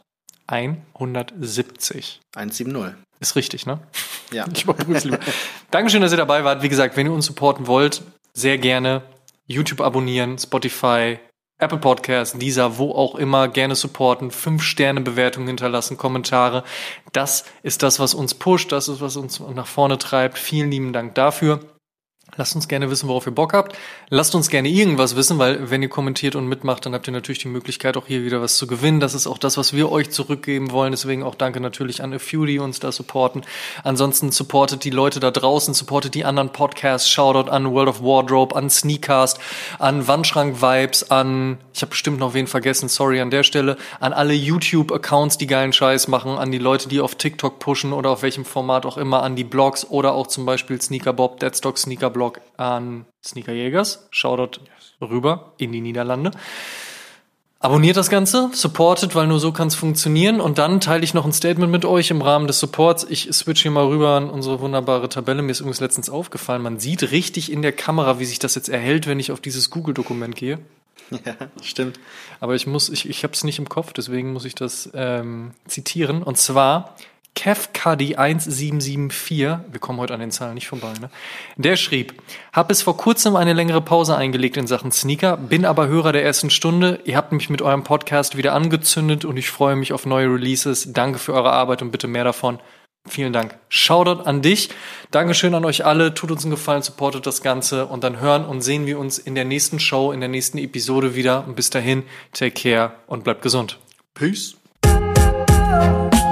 170. 170. Ist richtig, ne? Ja. Ich überprüfe es lieber. Dankeschön, dass ihr dabei wart. Wie gesagt, wenn ihr uns supporten wollt, sehr gerne YouTube abonnieren, Spotify, Apple Podcasts, Deezer, wo auch immer, gerne supporten, 5-Sterne-Bewertungen hinterlassen, Kommentare. Das ist das, was uns pusht, das ist, was uns nach vorne treibt. Vielen lieben Dank dafür. Lasst uns gerne wissen, worauf ihr Bock habt. Lasst uns gerne irgendwas wissen, weil wenn ihr kommentiert und mitmacht, dann habt ihr natürlich die Möglichkeit, auch hier wieder was zu gewinnen. Das ist auch das, was wir euch zurückgeben wollen. Deswegen auch danke natürlich an A Few, die uns da supporten. Ansonsten supportet die Leute da draußen, supportet die anderen Podcasts. Shoutout an World of Wardrobe, an Sneakcast, an Wandschrank Vibes, an, ich habe bestimmt noch wen vergessen, sorry an der Stelle, an alle YouTube-Accounts, die geilen Scheiß machen, an die Leute, die auf TikTok pushen oder auf welchem Format auch immer, an die Blogs oder auch zum Beispiel Sneaker Bob, Deadstock Sneaker Blog, an Sneakerjägers. Shoutout rüber in die Niederlande. Abonniert das Ganze, supportet, weil nur so kann es funktionieren. Und dann teile ich noch ein Statement mit euch im Rahmen des Supports. Ich switch hier mal rüber an unsere wunderbare Tabelle. Mir ist übrigens letztens aufgefallen, man sieht richtig in der Kamera, wie sich das jetzt erhält, wenn ich auf dieses Google-Dokument gehe. Ja, stimmt. Aber ich habe es nicht im Kopf, deswegen muss ich das zitieren. Und zwar KevKadi1774, wir kommen heute an den Zahlen nicht vorbei, ne? Der schrieb, hab bis vor kurzem eine längere Pause eingelegt in Sachen Sneaker, bin aber Hörer der ersten Stunde. Ihr habt mich mit eurem Podcast wieder angezündet und ich freue mich auf neue Releases. Danke für eure Arbeit und bitte mehr davon. Vielen Dank. Shoutout an dich. Dankeschön an euch alle. Tut uns einen Gefallen, supportet das Ganze und dann hören und sehen wir uns in der nächsten Show, in der nächsten Episode wieder. Und bis dahin, take care und bleibt gesund. Peace.